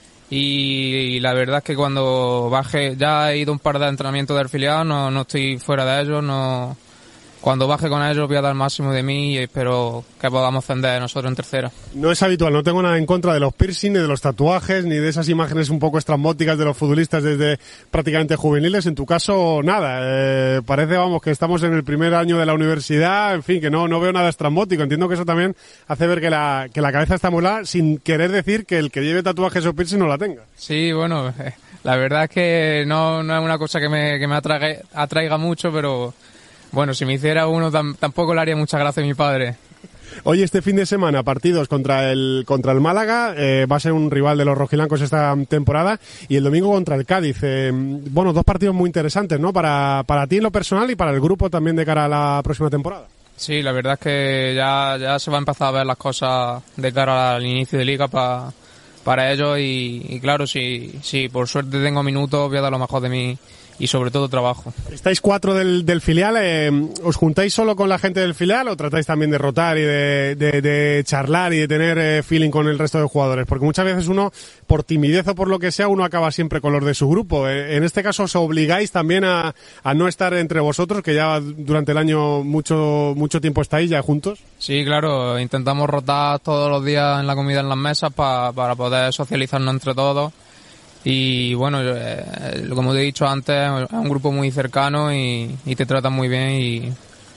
y, y la verdad es que cuando baje, ya he ido un par de entrenamientos del filial, no, no estoy fuera de ellos, no, cuando baje con ellos voy a dar el máximo de mí y espero que podamos ascender nosotros en tercera. No es habitual, no tengo nada en contra de los piercing, ni de los tatuajes, ni de esas imágenes un poco estrambóticas de los futbolistas desde prácticamente juveniles. En tu caso, nada. Eh, parece, vamos, que estamos en el primer año de la universidad, en fin, que no, no veo nada estrambótico. Entiendo que eso también hace ver que la, que la cabeza está molada, sin querer decir que el que lleve tatuajes o piercing no la tenga. Sí, bueno, eh, la verdad es que no, no es una cosa que me, que me atraiga, atraiga mucho, pero bueno, si me hiciera uno tam, tampoco le haría mucha gracia a mi padre. Hoy, este fin de semana, partidos contra el contra el Málaga, eh, va a ser un rival de los rojiblancos esta temporada, y el domingo contra el Cádiz. Eh, bueno, dos partidos muy interesantes, ¿no? Para, para ti en lo personal y para el grupo también de cara a la próxima temporada. Sí, la verdad es que ya, ya se va a empezar a ver las cosas de cara al inicio de liga para para ellos y, y claro, si, si por suerte tengo minutos voy a dar lo mejor de mí y sobre todo trabajo. Estáis cuatro del, del filial, eh, ¿os juntáis solo con la gente del filial o tratáis también de rotar y de, de, de charlar y de tener eh, feeling con el resto de jugadores? Porque muchas veces uno, por timidez o por lo que sea, uno acaba siempre con los de su grupo. Eh, en este caso, ¿os obligáis también a, a no estar entre vosotros, que ya durante el año mucho, mucho tiempo estáis ya juntos? Sí, claro, intentamos rotar todos los días en la comida en las mesas pa, para poder socializarnos entre todos. Y bueno, eh, como te he dicho antes, es un grupo muy cercano y, y te tratan muy bien y,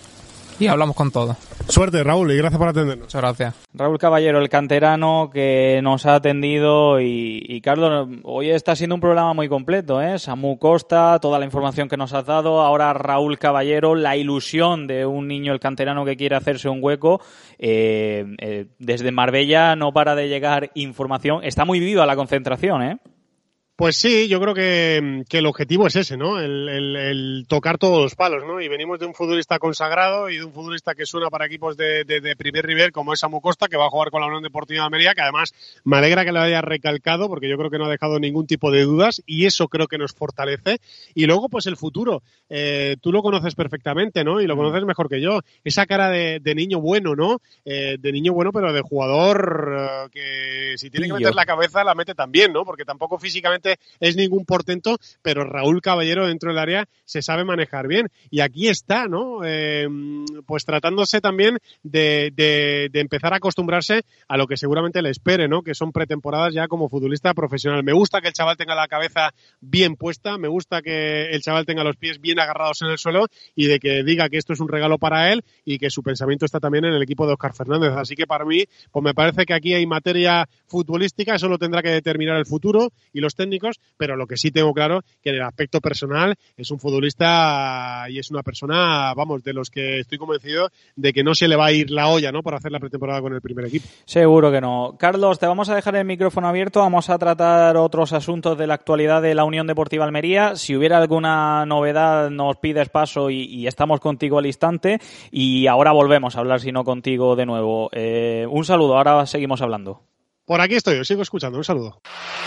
y hablamos con todos. Suerte, Raúl, y gracias por atendernos. Muchas gracias. Raúl Caballero, el canterano que nos ha atendido y, y Carlos, hoy está siendo un programa muy completo, ¿eh? Samu Costa, toda la información que nos has dado, ahora Raúl Caballero, la ilusión de un niño, el canterano que quiere hacerse un hueco. Eh, eh, desde Marbella no para de llegar información, está muy viva la concentración, ¿eh? Pues sí, yo creo que, que el objetivo es ese, ¿no? El, el, el tocar todos los palos, ¿no? Y venimos de un futbolista consagrado y de un futbolista que suena para equipos de, de, de primer nivel, como es Samu Costa, que va a jugar con la Unión Deportiva de Almería, que además me alegra que lo haya recalcado, porque yo creo que no ha dejado ningún tipo de dudas y eso creo que nos fortalece. Y luego, pues el futuro. Eh, tú lo conoces perfectamente, ¿no? Y lo conoces mejor que yo. Esa cara de, de niño bueno, ¿no? Eh, de niño bueno, pero de jugador eh, que si tiene que meter la cabeza, la mete también, ¿no? Porque tampoco físicamente es ningún portento, pero Raúl Caballero dentro del área se sabe manejar bien. Y aquí está, ¿no? Eh, pues tratándose también de, de, de empezar a acostumbrarse a lo que seguramente le espere, ¿no? Que son pretemporadas ya como futbolista profesional. Me gusta que el chaval tenga la cabeza bien puesta, me gusta que el chaval tenga los pies bien agarrados en el suelo y de que diga que esto es un regalo para él y que su pensamiento está también en el equipo de Óscar Fernández. Así que para mí, pues me parece que aquí hay materia futbolística, eso lo tendrá que determinar el futuro y los técnicos, pero lo que sí tengo claro que en el aspecto personal es un futbolista y es una persona, vamos, de los que estoy convencido de que no se le va a ir la olla, ¿no? Para hacer la pretemporada con el primer equipo. Seguro que no. Carlos, te vamos a dejar el micrófono abierto, vamos a tratar otros asuntos de la actualidad de la Unión Deportiva Almería. Si hubiera alguna novedad nos pides paso y, y estamos contigo al instante y ahora volvemos a hablar, si no contigo de nuevo. Eh, un saludo, ahora seguimos hablando. Por aquí estoy, os sigo escuchando, un saludo.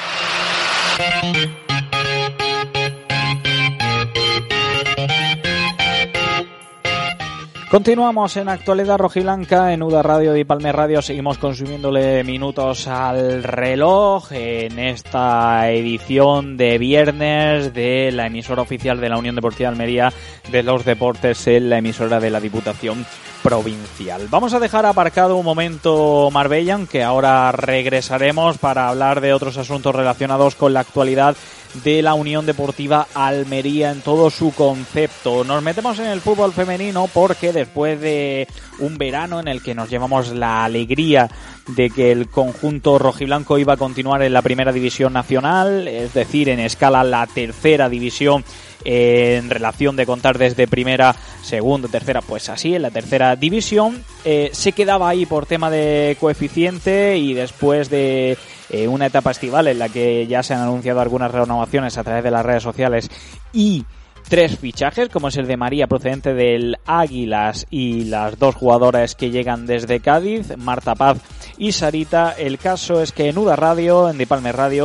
Continuamos en Actualidad Rojiblanca en Uda Radio y Palme Radio. Seguimos consumiéndole minutos al reloj en esta edición de viernes de la emisora oficial de la Unión Deportiva Almería de los Deportes, en la emisora de la Diputación Provincial. Vamos a dejar aparcado un momento Marbella, aunque ahora regresaremos para hablar de otros asuntos relacionados con la actualidad de la Unión Deportiva Almería en todo su concepto. Nos metemos en el fútbol femenino porque después de un verano en el que nos llevamos la alegría de que el conjunto rojiblanco iba a continuar en la primera división nacional, es decir, en escala la tercera división, en relación de contar desde primera, segunda, tercera, pues así, en la tercera división, eh, se quedaba ahí por tema de coeficiente y después de eh, una etapa estival en la que ya se han anunciado algunas renovaciones a través de las redes sociales y tres fichajes, como es el de María procedente del Águilas y las dos jugadoras que llegan desde Cádiz, Marta Paz y Sarita. El caso es que en Uda Radio, en Dipalme Radio,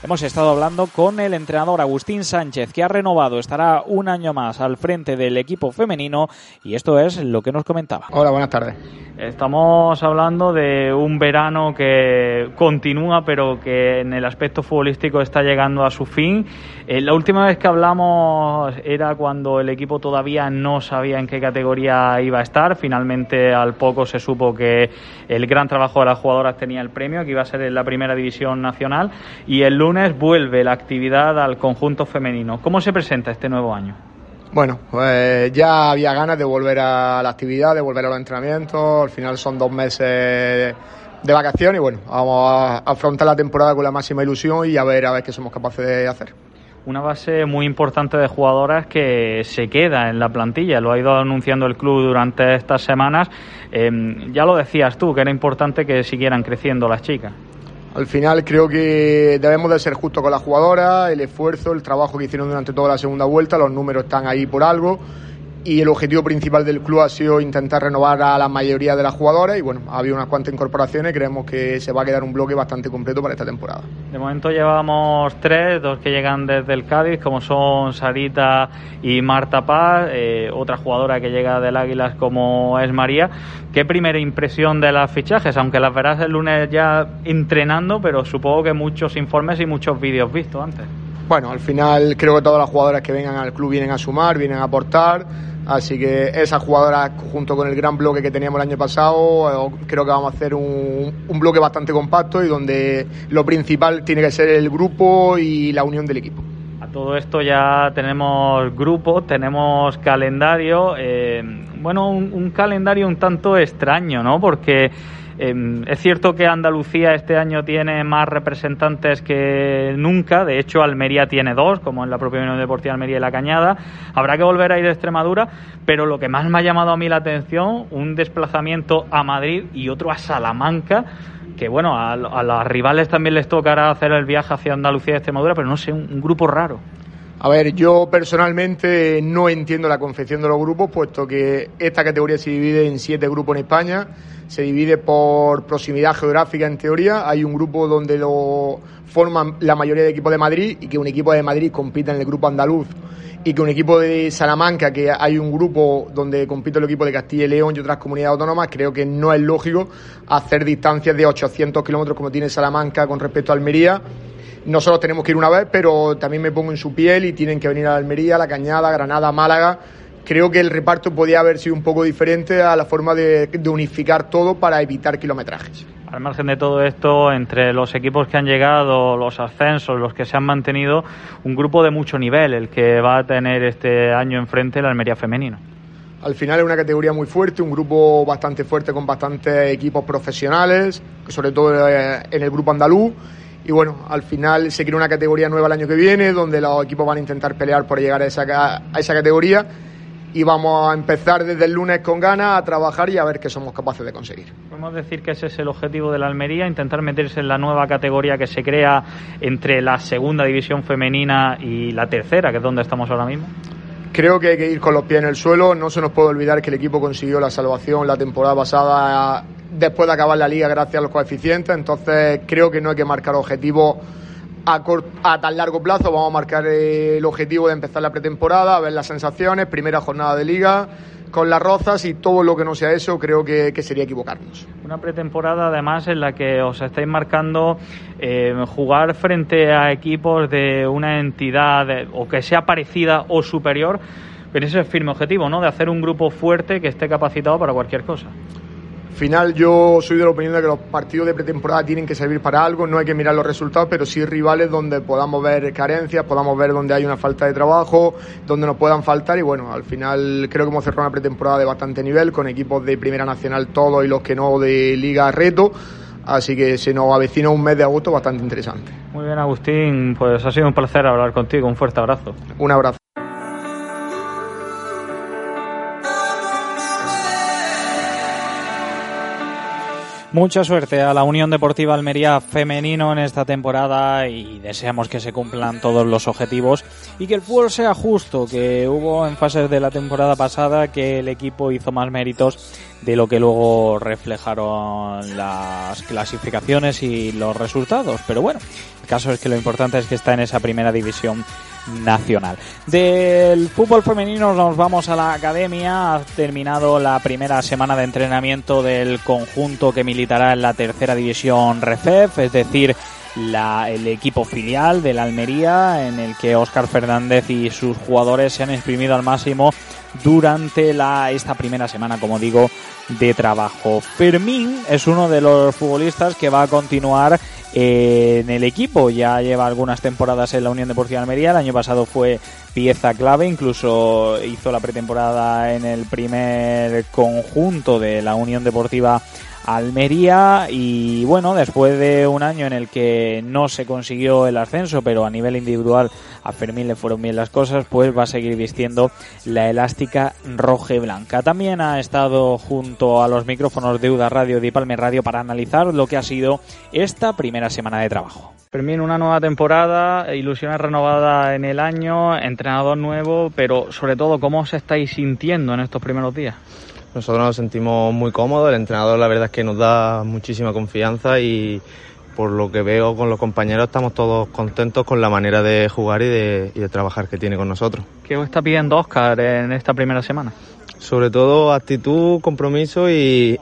Hemos estado hablando con el entrenador Agustín Sánchez, que ha renovado, estará un año más al frente del equipo femenino, y esto es lo que nos comentaba. Hola, buenas tardes. Estamos hablando de un verano que continúa, pero que en el aspecto futbolístico está llegando a su fin. Eh, la última vez que hablamos era cuando el equipo todavía no sabía en qué categoría iba a estar. Finalmente, al poco se supo que el gran trabajo de las jugadoras tenía el premio, que iba a ser en la primera división nacional, y el lunes vuelve la actividad al conjunto femenino. ¿Cómo se presenta este nuevo año? Bueno, pues ya había ganas de volver a la actividad, de volver a los entrenamientos. Al final son dos meses de vacaciones y bueno, vamos a afrontar la temporada con la máxima ilusión y a ver a ver qué somos capaces de hacer. Una base muy importante de jugadoras que se queda en la plantilla, lo ha ido anunciando el club durante estas semanas. Eh, ya lo decías tú, que era importante que siguieran creciendo las chicas. Al final creo que debemos de ser justos con las jugadoras, el esfuerzo, el trabajo que hicieron durante toda la segunda vuelta, los números están ahí por algo y el objetivo principal del club ha sido intentar renovar a la mayoría de las jugadoras y bueno, ha habido unas cuantas incorporaciones, creemos que se va a quedar un bloque bastante completo para esta temporada. De momento llevamos tres, dos que llegan desde el Cádiz, como son Sarita y Marta Paz, eh, otra jugadora que llega del Águilas como es María. ¿Qué primera impresión de las fichajes? Aunque las verás el lunes ya entrenando, pero supongo que muchos informes y muchos vídeos vistos antes. Bueno, al final creo que todas las jugadoras que vengan al club vienen a sumar, vienen a aportar, así que esas jugadoras junto con el gran bloque que teníamos el año pasado, creo que vamos a hacer un, un bloque bastante compacto y donde lo principal tiene que ser el grupo y la unión del equipo. A todo esto ya tenemos grupo, tenemos calendario, eh, bueno, un, un calendario un tanto extraño, ¿no? Porque Eh, es cierto que Andalucía este año tiene más representantes que nunca, de hecho Almería tiene dos, como en la propia Unión Deportiva Almería y La Cañada. Habrá que volver a ir a Extremadura, pero lo que más me ha llamado a mí la atención, un desplazamiento a Madrid y otro a Salamanca, que bueno, a, a las rivales también les tocará hacer el viaje hacia Andalucía y Extremadura, pero no sé, un, un grupo raro. A ver, yo personalmente no entiendo la confección de los grupos, puesto que esta categoría se divide en siete grupos en España, se divide por proximidad geográfica en teoría, hay un grupo donde lo forman la mayoría de equipos de Madrid y que un equipo de Madrid compita en el grupo andaluz y que un equipo de Salamanca, que hay un grupo donde compite el equipo de Castilla y León y otras comunidades autónomas, creo que no es lógico hacer distancias de ochocientos kilómetros como tiene Salamanca con respecto a Almería. Nosotros tenemos que ir una vez, pero también me pongo en su piel y tienen que venir a Almería, La Cañada, Granada, Málaga. Creo que el reparto podía haber sido un poco diferente a la forma de, de unificar todo para evitar kilometrajes. Al margen de todo esto, entre los equipos que han llegado, los ascensos, los que se han mantenido, un grupo de mucho nivel, el que va a tener este año enfrente el Almería femenino. Al final es una categoría muy fuerte, un grupo bastante fuerte con bastantes equipos profesionales, sobre todo en el grupo andaluz. Y bueno, al final se crea una categoría nueva el año que viene, donde los equipos van a intentar pelear por llegar a esa, a esa categoría. Y vamos a empezar desde el lunes con ganas a trabajar y a ver qué somos capaces de conseguir. Podemos decir que ese es el objetivo de la Almería, intentar meterse en la nueva categoría que se crea entre la segunda división femenina y la tercera, que es donde estamos ahora mismo. Creo que hay que ir con los pies en el suelo. No se nos puede olvidar que el equipo consiguió la salvación la temporada pasada después de acabar la liga gracias a los coeficientes. Entonces creo que no hay que marcar objetivos a, cort- a tan largo plazo. Vamos a marcar el objetivo de empezar la pretemporada, a ver las sensaciones, primera jornada de liga con las Rozas, y todo lo que no sea eso creo que, que sería equivocarnos. Una pretemporada además en la que os estáis marcando eh, jugar frente a equipos de una entidad de, o que sea parecida o superior, pero ese es el firme objetivo, ¿no? De hacer un grupo fuerte que esté capacitado para cualquier cosa. Al final yo soy de la opinión de que los partidos de pretemporada tienen que servir para algo, no hay que mirar los resultados, pero sí rivales donde podamos ver carencias, podamos ver donde hay una falta de trabajo, donde nos puedan faltar, y bueno, al final creo que hemos cerrado una pretemporada de bastante nivel, con equipos de Primera Nacional todos y los que no de Liga Reto, así que se nos avecina un mes de agosto bastante interesante. Muy bien, Agustín, pues ha sido un placer hablar contigo, un fuerte abrazo. Un abrazo. Mucha suerte a la Unión Deportiva Almería femenino en esta temporada y deseamos que se cumplan todos los objetivos y que el fútbol sea justo, que hubo en fases de la temporada pasada que el equipo hizo más méritos de lo que luego reflejaron las clasificaciones y los resultados, pero bueno, el caso es que lo importante es que está en esa primera división nacional. Del fútbol femenino nos vamos a la academia. Ha terminado la primera semana de entrenamiento del conjunto que militará en la tercera división REFEF, es decir, la, el equipo filial de la Almería, en el que Óscar Fernández y sus jugadores se han exprimido al máximo durante la esta primera semana, como digo, de trabajo. Fermín es uno de los futbolistas que va a continuar eh, en el equipo. Ya lleva algunas temporadas en la Unión Deportiva Almería. El año pasado fue pieza clave, incluso hizo la pretemporada en el primer conjunto de la Unión Deportiva Almería y bueno, después de un año en el que no se consiguió el ascenso, pero a nivel individual a Fermín le fueron bien las cosas, pues va a seguir vistiendo la elástica roja y blanca. También ha estado junto a los micrófonos de Uda Radio, de Palme Radio, para analizar lo que ha sido esta primera semana de trabajo. Fermín, una nueva temporada, ilusiones renovadas en el año, entrenador nuevo, pero sobre todo, ¿cómo os estáis sintiendo en estos primeros días? Nosotros nos sentimos muy cómodos, el entrenador la verdad es que nos da muchísima confianza y por lo que veo con los compañeros estamos todos contentos con la manera de jugar y de, y de trabajar que tiene con nosotros. ¿Qué os está pidiendo Óscar en esta primera semana? Sobre todo actitud, compromiso y,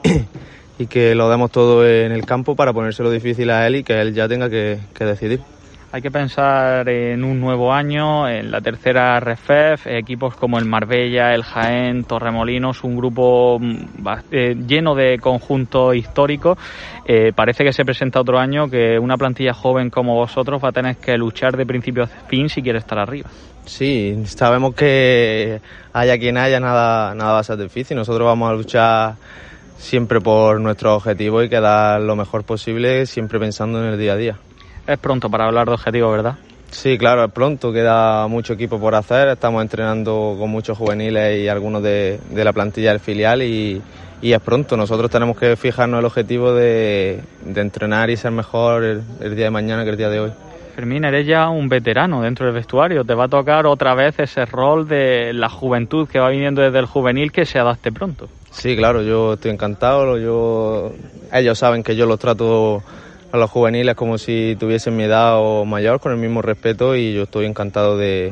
y que lo demos todo en el campo para ponérselo difícil a él y que él ya tenga que, que decidir. Hay que pensar en un nuevo año, en la tercera REFEF, equipos como el Marbella, el Jaén, Torremolinos, un grupo eh, lleno de conjuntos históricos. Eh, parece que se presenta otro año que una plantilla joven como vosotros va a tener que luchar de principio a fin si quiere estar arriba. Sí, sabemos que haya quien haya, nada, nada va a ser difícil. Nosotros vamos a luchar siempre por nuestros objetivos y quedar lo mejor posible, siempre pensando en el día a día. Es pronto para hablar de objetivos, ¿verdad? Sí, claro, es pronto, queda mucho equipo por hacer, estamos entrenando con muchos juveniles y algunos de, de la plantilla del filial y, y es pronto. Nosotros tenemos que fijarnos el objetivo de, de entrenar y ser mejor el, el día de mañana que el día de hoy. Fermín, eres ya un veterano dentro del vestuario, te va a tocar otra vez ese rol de la juventud que va viniendo desde el juvenil, que se adapte pronto. Sí, claro, yo estoy encantado, yo, ellos saben que yo los trato a los juveniles como si tuviesen mi edad o mayor, con el mismo respeto, y yo estoy encantado de,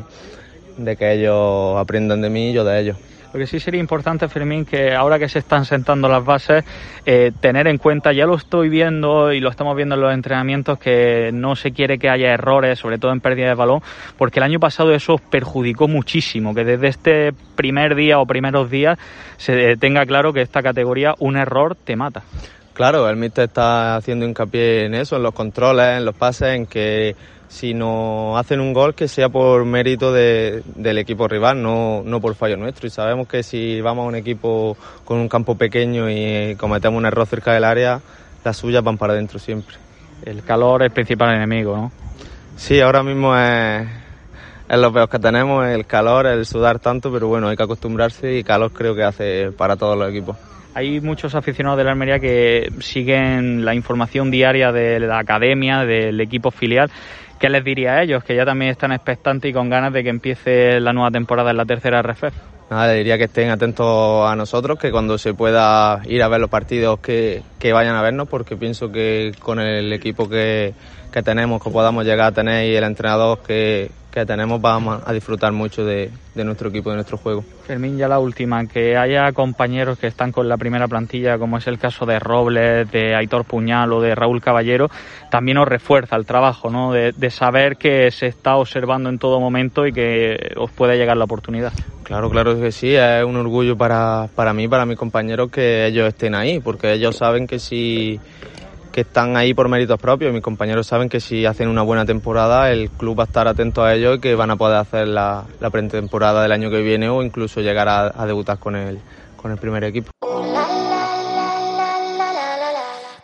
de que ellos aprendan de mí y yo de ellos. Lo que sí sería importante, Fermín, que ahora que se están sentando las bases, eh, tener en cuenta, ya lo estoy viendo y lo estamos viendo en los entrenamientos, que no se quiere que haya errores, sobre todo en pérdida de balón, porque el año pasado eso perjudicó muchísimo, que desde este primer día o primeros días se tenga claro que esta categoría, un error te mata. Claro, el míster está haciendo hincapié en eso, en los controles, en los pases, en que si nos hacen un gol que sea por mérito de, del equipo rival, no, no por fallo nuestro. Y sabemos que si vamos a un equipo con un campo pequeño y cometemos un error cerca del área, las suyas van para adentro siempre. El calor es el principal enemigo, ¿no? Sí, ahora mismo es, es lo peor que tenemos, el calor, el sudar tanto, pero bueno, hay que acostumbrarse y calor creo que hace para todos los equipos. Hay muchos aficionados de la Almería que siguen la información diaria de la academia, del equipo filial. ¿Qué les diría a ellos, que ya también están expectantes y con ganas de que empiece la nueva temporada en la tercera REFEF? Nada, les diría que estén atentos a nosotros, que cuando se pueda ir a ver los partidos que, que vayan a vernos, porque pienso que con el equipo que, que tenemos, que podamos llegar a tener, y el entrenador que, que tenemos, vamos a disfrutar mucho de, de nuestro equipo, de nuestro juego. Fermín, ya la última, que haya compañeros que están con la primera plantilla, como es el caso de Robles, de Aitor Puñal o de Raúl Caballero, también os refuerza el trabajo, ¿no? De, de saber que se está observando en todo momento y que os puede llegar la oportunidad. Claro, claro que sí, es un orgullo para, para mí, para mis compañeros, que ellos estén ahí, porque ellos saben que si que están ahí por méritos propios, y mis compañeros saben que si hacen una buena temporada el club va a estar atento a ellos y que van a poder hacer la, la pretemporada del año que viene o incluso llegar a, a debutar con el, con el primer equipo.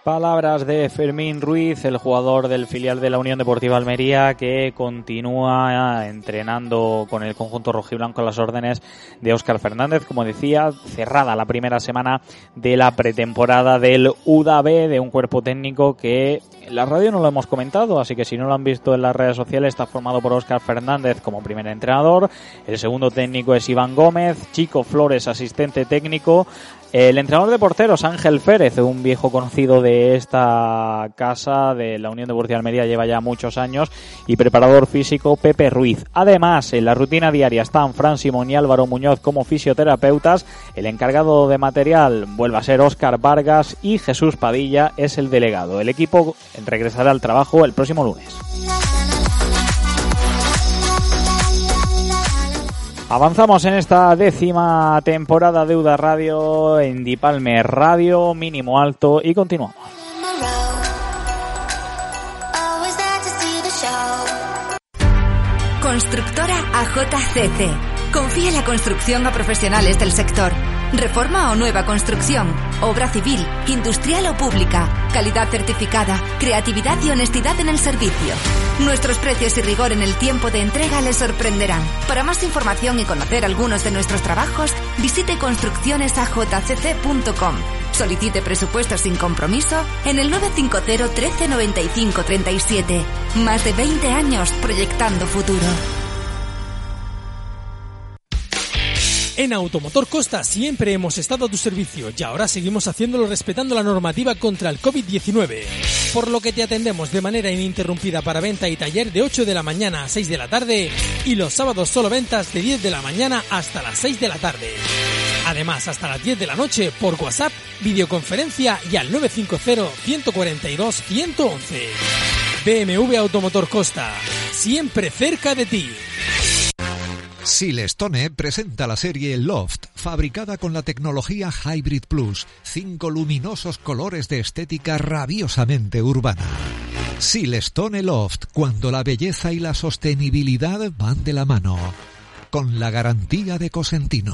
palabras de Fermín Ruiz, el jugador del filial de la Unión Deportiva Almería, que continúa entrenando con el conjunto rojiblanco a las órdenes de Óscar Fernández. Como decía, cerrada la primera semana de la pretemporada del U D A B, de un cuerpo técnico que en la radio no lo hemos comentado, así que si no lo han visto en las redes sociales, está formado por Óscar Fernández como primer entrenador, el segundo técnico es Iván Gómez, Chico Flores, asistente técnico, el entrenador de porteros, Ángel Férez, un viejo conocido de esta casa, de la Unión Deportiva Almería, lleva ya muchos años, y preparador físico, Pepe Ruiz. Además, en la rutina diaria están Fran Simón y Álvaro Muñoz como fisioterapeutas, el encargado de material vuelve a ser Óscar Vargas y Jesús Padilla es el delegado. El equipo regresará al trabajo el próximo lunes. Avanzamos en esta décima temporada de U D A Radio en Dipalme Radio, mínimo alto, y continuamos. Constructora A J C C. Confía en la construcción a profesionales del sector. Reforma o nueva construcción, obra civil, industrial o pública, calidad certificada, creatividad y honestidad en el servicio. Nuestros precios y rigor en el tiempo de entrega les sorprenderán. Para más información y conocer algunos de nuestros trabajos, visite construcciones a j c c punto com. Solicite presupuestos sin compromiso en el nueve cinco cero, trece, noventa y cinco, treinta y siete. Más de veinte años proyectando futuro. En Automotor Costa siempre hemos estado a tu servicio y ahora seguimos haciéndolo respetando la normativa contra el covid diecinueve. Por lo que te atendemos de manera ininterrumpida para venta y taller de ocho de la mañana a seis de la tarde y los sábados solo ventas de diez de la mañana hasta las seis de la tarde. Además, hasta las diez de la noche por WhatsApp, videoconferencia y al nueve cinco cero, ciento cuarenta y dos, ciento once. B M W Automotor Costa, siempre cerca de ti. Silestone presenta la serie Loft, fabricada con la tecnología Hybrid Plus, cinco luminosos colores de estética rabiosamente urbana. Silestone Loft, cuando la belleza y la sostenibilidad van de la mano, con la garantía de Cosentino.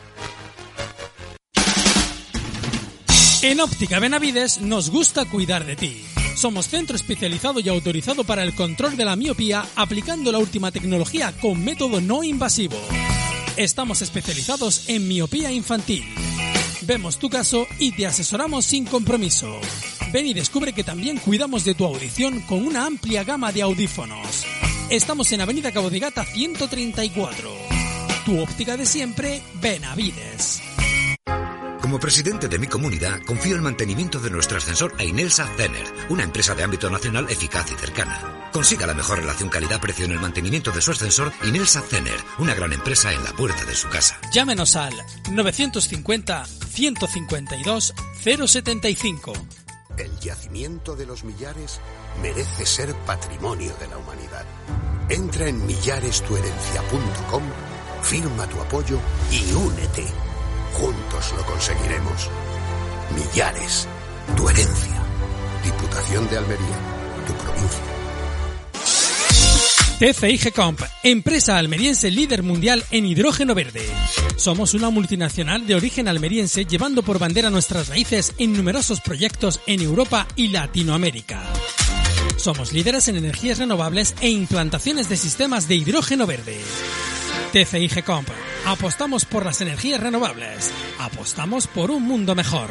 En Óptica Benavides nos gusta cuidar de ti. Somos centro especializado y autorizado para el control de la miopía aplicando la última tecnología con método no invasivo. Estamos especializados en miopía infantil. Vemos tu caso y te asesoramos sin compromiso. Ven y descubre que también cuidamos de tu audición con una amplia gama de audífonos. Estamos en Avenida Cabo de Gata ciento treinta y cuatro. Tu óptica de siempre, Benavides. Como presidente de mi comunidad, confío el mantenimiento de nuestro ascensor a Inelsa Zener, una empresa de ámbito nacional eficaz y cercana. Consiga la mejor relación calidad-precio en el mantenimiento de su ascensor Inelsa Zener, una gran empresa en la puerta de su casa. Llámenos al novecientos cincuenta, ciento cincuenta y dos, cero setenta y cinco. El yacimiento de los Millares merece ser patrimonio de la humanidad. Entra en millares tu herencia punto com, firma tu apoyo y únete. Juntos lo conseguiremos. Millares, tu herencia. Diputación de Almería, tu provincia. T C I G-Comp, empresa almeriense líder mundial en hidrógeno verde. Somos una multinacional de origen almeriense llevando por bandera nuestras raíces en numerosos proyectos en Europa y Latinoamérica. Somos líderes en energías renovables e implantaciones de sistemas de hidrógeno verde. T C I G-Comp, apostamos por las energías renovables, apostamos por un mundo mejor.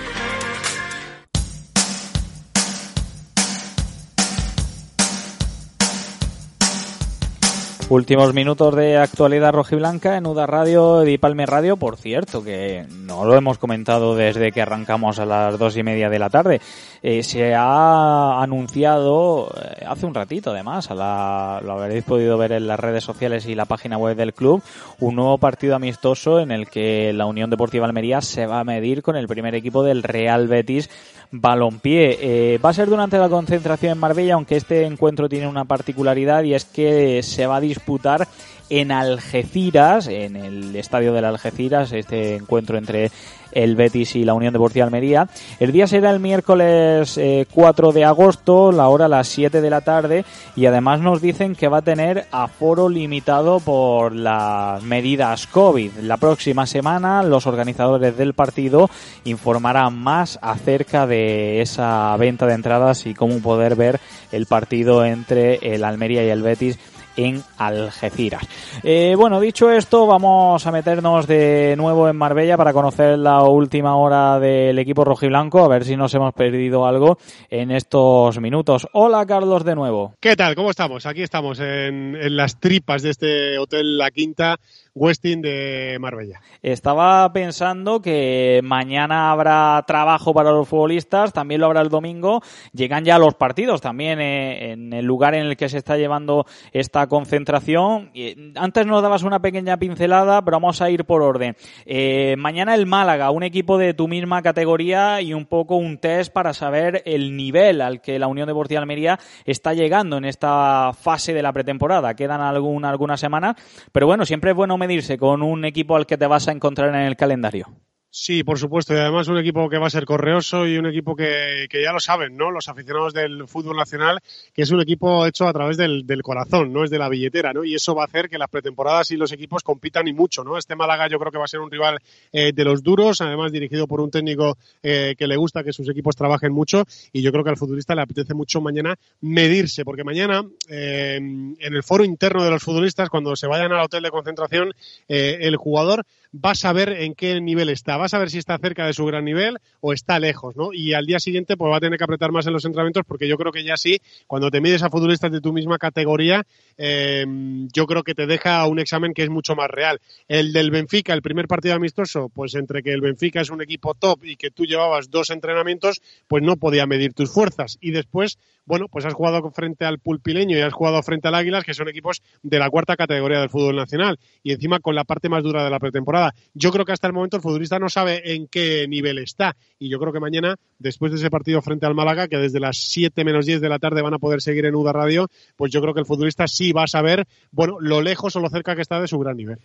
Últimos minutos de actualidad rojiblanca en U D A Radio y Palme Radio, por cierto, que no lo hemos comentado desde que arrancamos a las dos y media de la tarde. Eh, se ha anunciado eh, hace un ratito, además, a la, lo habréis podido ver en las redes sociales y la página web del club, un nuevo partido amistoso en el que la Unión Deportiva Almería se va a medir con el primer equipo del Real Betis Balompié. Eh, va a ser durante la concentración en Marbella, aunque este encuentro tiene una particularidad y es que se va a disputar en Algeciras, en el estadio del Algeciras, este encuentro entre el Betis y la Unión Deportiva Almería. El día será el miércoles eh, cuatro de agosto, la hora a las siete de la tarde, y además nos dicen que va a tener aforo limitado por las medidas COVID. La próxima semana los organizadores del partido informarán más acerca de esa venta de entradas y cómo poder ver el partido entre el Almería y el Betis en Algeciras. Eh, bueno, dicho esto, vamos a meternos de nuevo en Marbella para conocer la última hora del equipo rojiblanco, a ver si nos hemos perdido algo en estos minutos. Hola, Carlos, de nuevo. ¿Qué tal? ¿Cómo estamos? Aquí estamos en, en las tripas de este hotel La Quinta Westin de Marbella. Estaba pensando que mañana habrá trabajo para los futbolistas, también lo habrá el domingo. Llegan ya los partidos también eh, en el lugar en el que se está llevando esta concentración. Antes nos dabas una pequeña pincelada, pero vamos a ir por orden. Eh, mañana el Málaga, un equipo de tu misma categoría y un poco un test para saber el nivel al que la Unión Deportiva Almería está llegando en esta fase de la pretemporada. Quedan algún, algunas semanas, pero bueno, siempre es bueno medirse con un equipo al que te vas a encontrar en el calendario. Sí, por supuesto, y además un equipo que va a ser correoso y un equipo que, que ya lo saben, ¿no? Los aficionados del fútbol nacional, que es un equipo hecho a través del, del corazón, no es de la billetera, ¿no? Y eso va a hacer que las pretemporadas y los equipos compitan y mucho, ¿no? Este Málaga yo creo que va a ser un rival eh, de los duros, además dirigido por un técnico eh, que le gusta que sus equipos trabajen mucho, y yo creo que al futbolista le apetece mucho mañana medirse, porque mañana eh, en el foro interno de los futbolistas, cuando se vayan al hotel de concentración, eh, el jugador va a saber en qué nivel está, va a saber si está cerca de su gran nivel o está lejos, ¿no? Y al día siguiente pues va a tener que apretar más en los entrenamientos, porque yo creo que ya sí, cuando te mides a futbolistas de tu misma categoría, eh, yo creo que te deja un examen que es mucho más real. El del Benfica, el primer partido amistoso, pues entre que el Benfica es un equipo top y que tú llevabas dos entrenamientos, pues no podía medir tus fuerzas. Y después, bueno, pues has jugado frente al Pulpileño y has jugado frente al Águilas, que son equipos de la cuarta categoría del fútbol nacional, y encima con la parte más dura de la pretemporada. Yo creo que hasta el momento el futbolista no sabe en qué nivel está, y yo creo que mañana, después de ese partido frente al Málaga, que desde las siete menos diez de la tarde van a poder seguir en U D A Radio, pues yo creo que el futbolista sí va a saber, bueno, lo lejos o lo cerca que está de su gran nivel.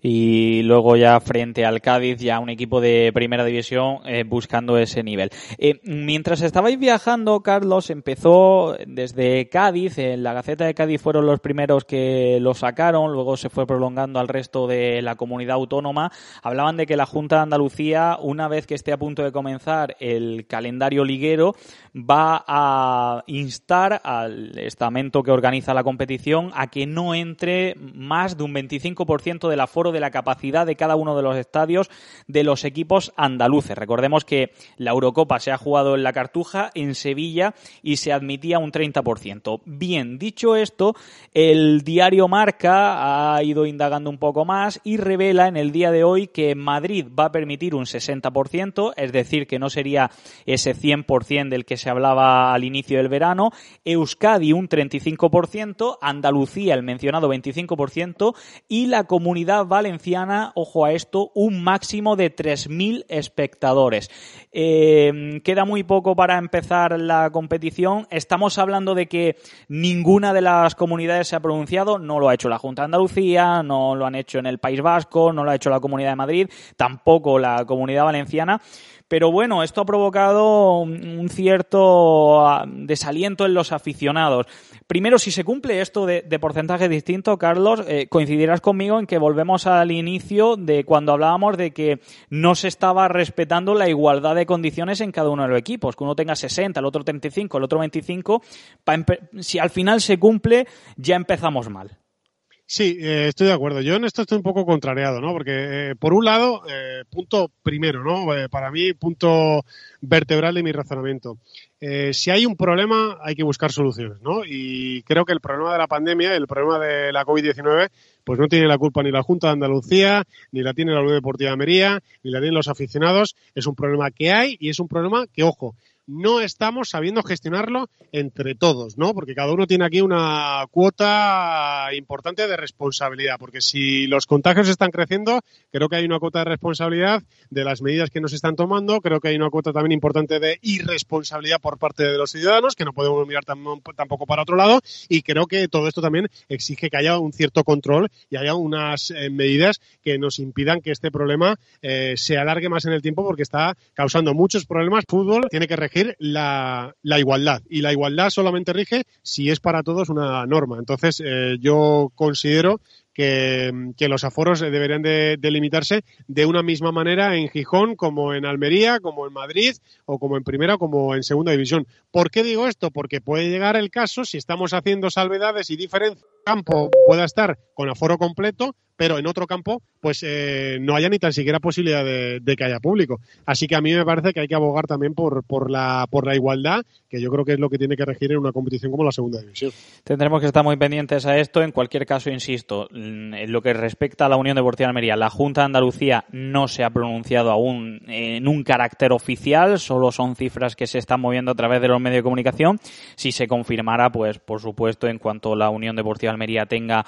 Y luego ya frente al Cádiz, ya un equipo de primera división eh, buscando ese nivel. Eh, mientras estabais viajando, Carlos, empezó desde Cádiz, en la Gaceta de Cádiz fueron los primeros que lo sacaron, luego se fue prolongando al resto de la comunidad autónoma. Hablaban de que la Junta de Andalucía, una vez que esté a punto de comenzar el calendario liguero, va a instar al estamento que organiza la competición a que no entre más de un veinticinco por ciento del aforo de la capacidad de cada uno de los estadios de los equipos andaluces. Recordemos que la Eurocopa se ha jugado en la Cartuja, en Sevilla, y se admitía un treinta por ciento. Bien, dicho esto, el diario Marca ha ido indagando un poco más y revela en el día de hoy que Madrid va a permitir un sesenta por ciento, es decir, que no sería ese cien por ciento del que se hablaba al inicio del verano, Euskadi un treinta y cinco por ciento, Andalucía el mencionado veinticinco por ciento y la Comunidad Valenciana, ojo a esto, un máximo de tres mil espectadores. Eh, queda muy poco para empezar la competición. Estamos hablando de que ninguna de las comunidades se ha pronunciado, no lo ha hecho la Junta de Andalucía, no lo han hecho en el País Vasco, no lo ha hecho la Comunidad de Madrid, tampoco la Comunidad Valenciana. Pero bueno, esto ha provocado un cierto desaliento en los aficionados. Primero, si se cumple esto de, de porcentaje distinto, Carlos, eh, coincidirás conmigo en que volvemos al inicio de cuando hablábamos de que no se estaba respetando la igualdad de condiciones en cada uno de los equipos, que uno tenga sesenta, el otro treinta y cinco, el otro veinticinco. Pa empe- si al final se cumple, ya empezamos mal. Sí, eh, estoy de acuerdo. Yo en esto estoy un poco contrariado, ¿no? Porque, eh, por un lado, eh, punto primero, ¿no? Eh, para mí, punto vertebral de mi razonamiento. Eh, si hay un problema, hay que buscar soluciones, ¿no? Y creo que el problema de la pandemia, el problema de la COVID diecinueve, pues no tiene la culpa ni la Junta de Andalucía, ni la tiene la Unión Deportiva de Almería, ni la tienen los aficionados. Es un problema que hay y es un problema que, ojo, no estamos sabiendo gestionarlo entre todos, ¿no? Porque cada uno tiene aquí una cuota importante de responsabilidad, porque si los contagios están creciendo, creo que hay una cuota de responsabilidad de las medidas que nos están tomando, creo que hay una cuota también importante de irresponsabilidad por parte de los ciudadanos, que no podemos mirar tam- tampoco para otro lado, y creo que todo esto también exige que haya un cierto control y haya unas eh, medidas que nos impidan que este problema eh, se alargue más en el tiempo, porque está causando muchos problemas. Fútbol tiene que regir La, la igualdad, y la igualdad solamente rige si es para todos una norma. Entonces eh, yo considero que, que los aforos deberían de, de limitarse de una misma manera en Gijón, como en Almería, como en Madrid, o como en primera o como en segunda división. ¿Por qué digo esto? Porque puede llegar el caso, si estamos haciendo salvedades y diferencia, campo pueda estar con aforo completo, pero en otro campo pues eh, no haya ni tan siquiera posibilidad de, de que haya público. Así que a mí me parece que hay que abogar también por, por, la, por la igualdad, que yo creo que es lo que tiene que regir en una competición como la segunda división. Tendremos que estar muy pendientes a esto. En cualquier caso, insisto, en lo que respecta a la Unión Deportiva Almería, la Junta de Andalucía no se ha pronunciado aún en un carácter oficial, solo son cifras que se están moviendo a través de los medios de comunicación. Si se confirmara, pues por supuesto, en cuanto la Unión Deportiva Almería tenga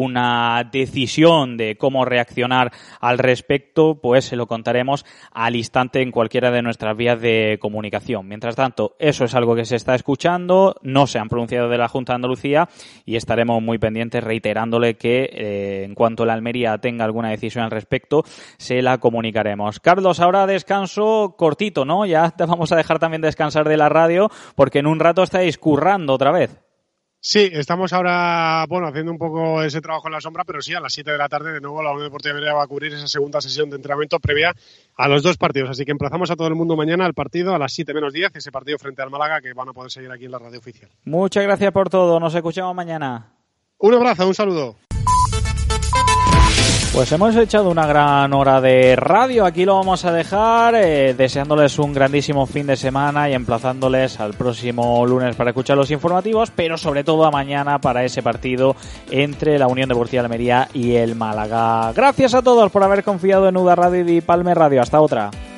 una decisión de cómo reaccionar al respecto, pues se lo contaremos al instante en cualquiera de nuestras vías de comunicación. Mientras tanto, eso es algo que se está escuchando, no se han pronunciado de la Junta de Andalucía y estaremos muy pendientes, reiterándole que eh, en cuanto la Almería tenga alguna decisión al respecto, se la comunicaremos. Carlos, ahora descanso cortito, ¿no? Ya te vamos a dejar también descansar de la radio, porque en un rato estáis currando otra vez. Sí, estamos ahora, bueno, haciendo un poco ese trabajo en la sombra, pero sí, a las siete de la tarde de nuevo la Unión Deportiva Almería va a cubrir esa segunda sesión de entrenamiento previa a los dos partidos. Así que emplazamos a todo el mundo mañana al partido a las siete menos diez, ese partido frente al Málaga, que van a poder seguir aquí en la radio oficial. Muchas gracias por todo, nos escuchamos mañana. Un abrazo, un saludo. Pues hemos echado una gran hora de radio, aquí lo vamos a dejar, eh, deseándoles un grandísimo fin de semana y emplazándoles al próximo lunes para escuchar los informativos, pero sobre todo a mañana para ese partido entre la Unión Deportiva Almería y el Málaga. Gracias a todos por haber confiado en Uda Radio y Palme Radio. Hasta otra.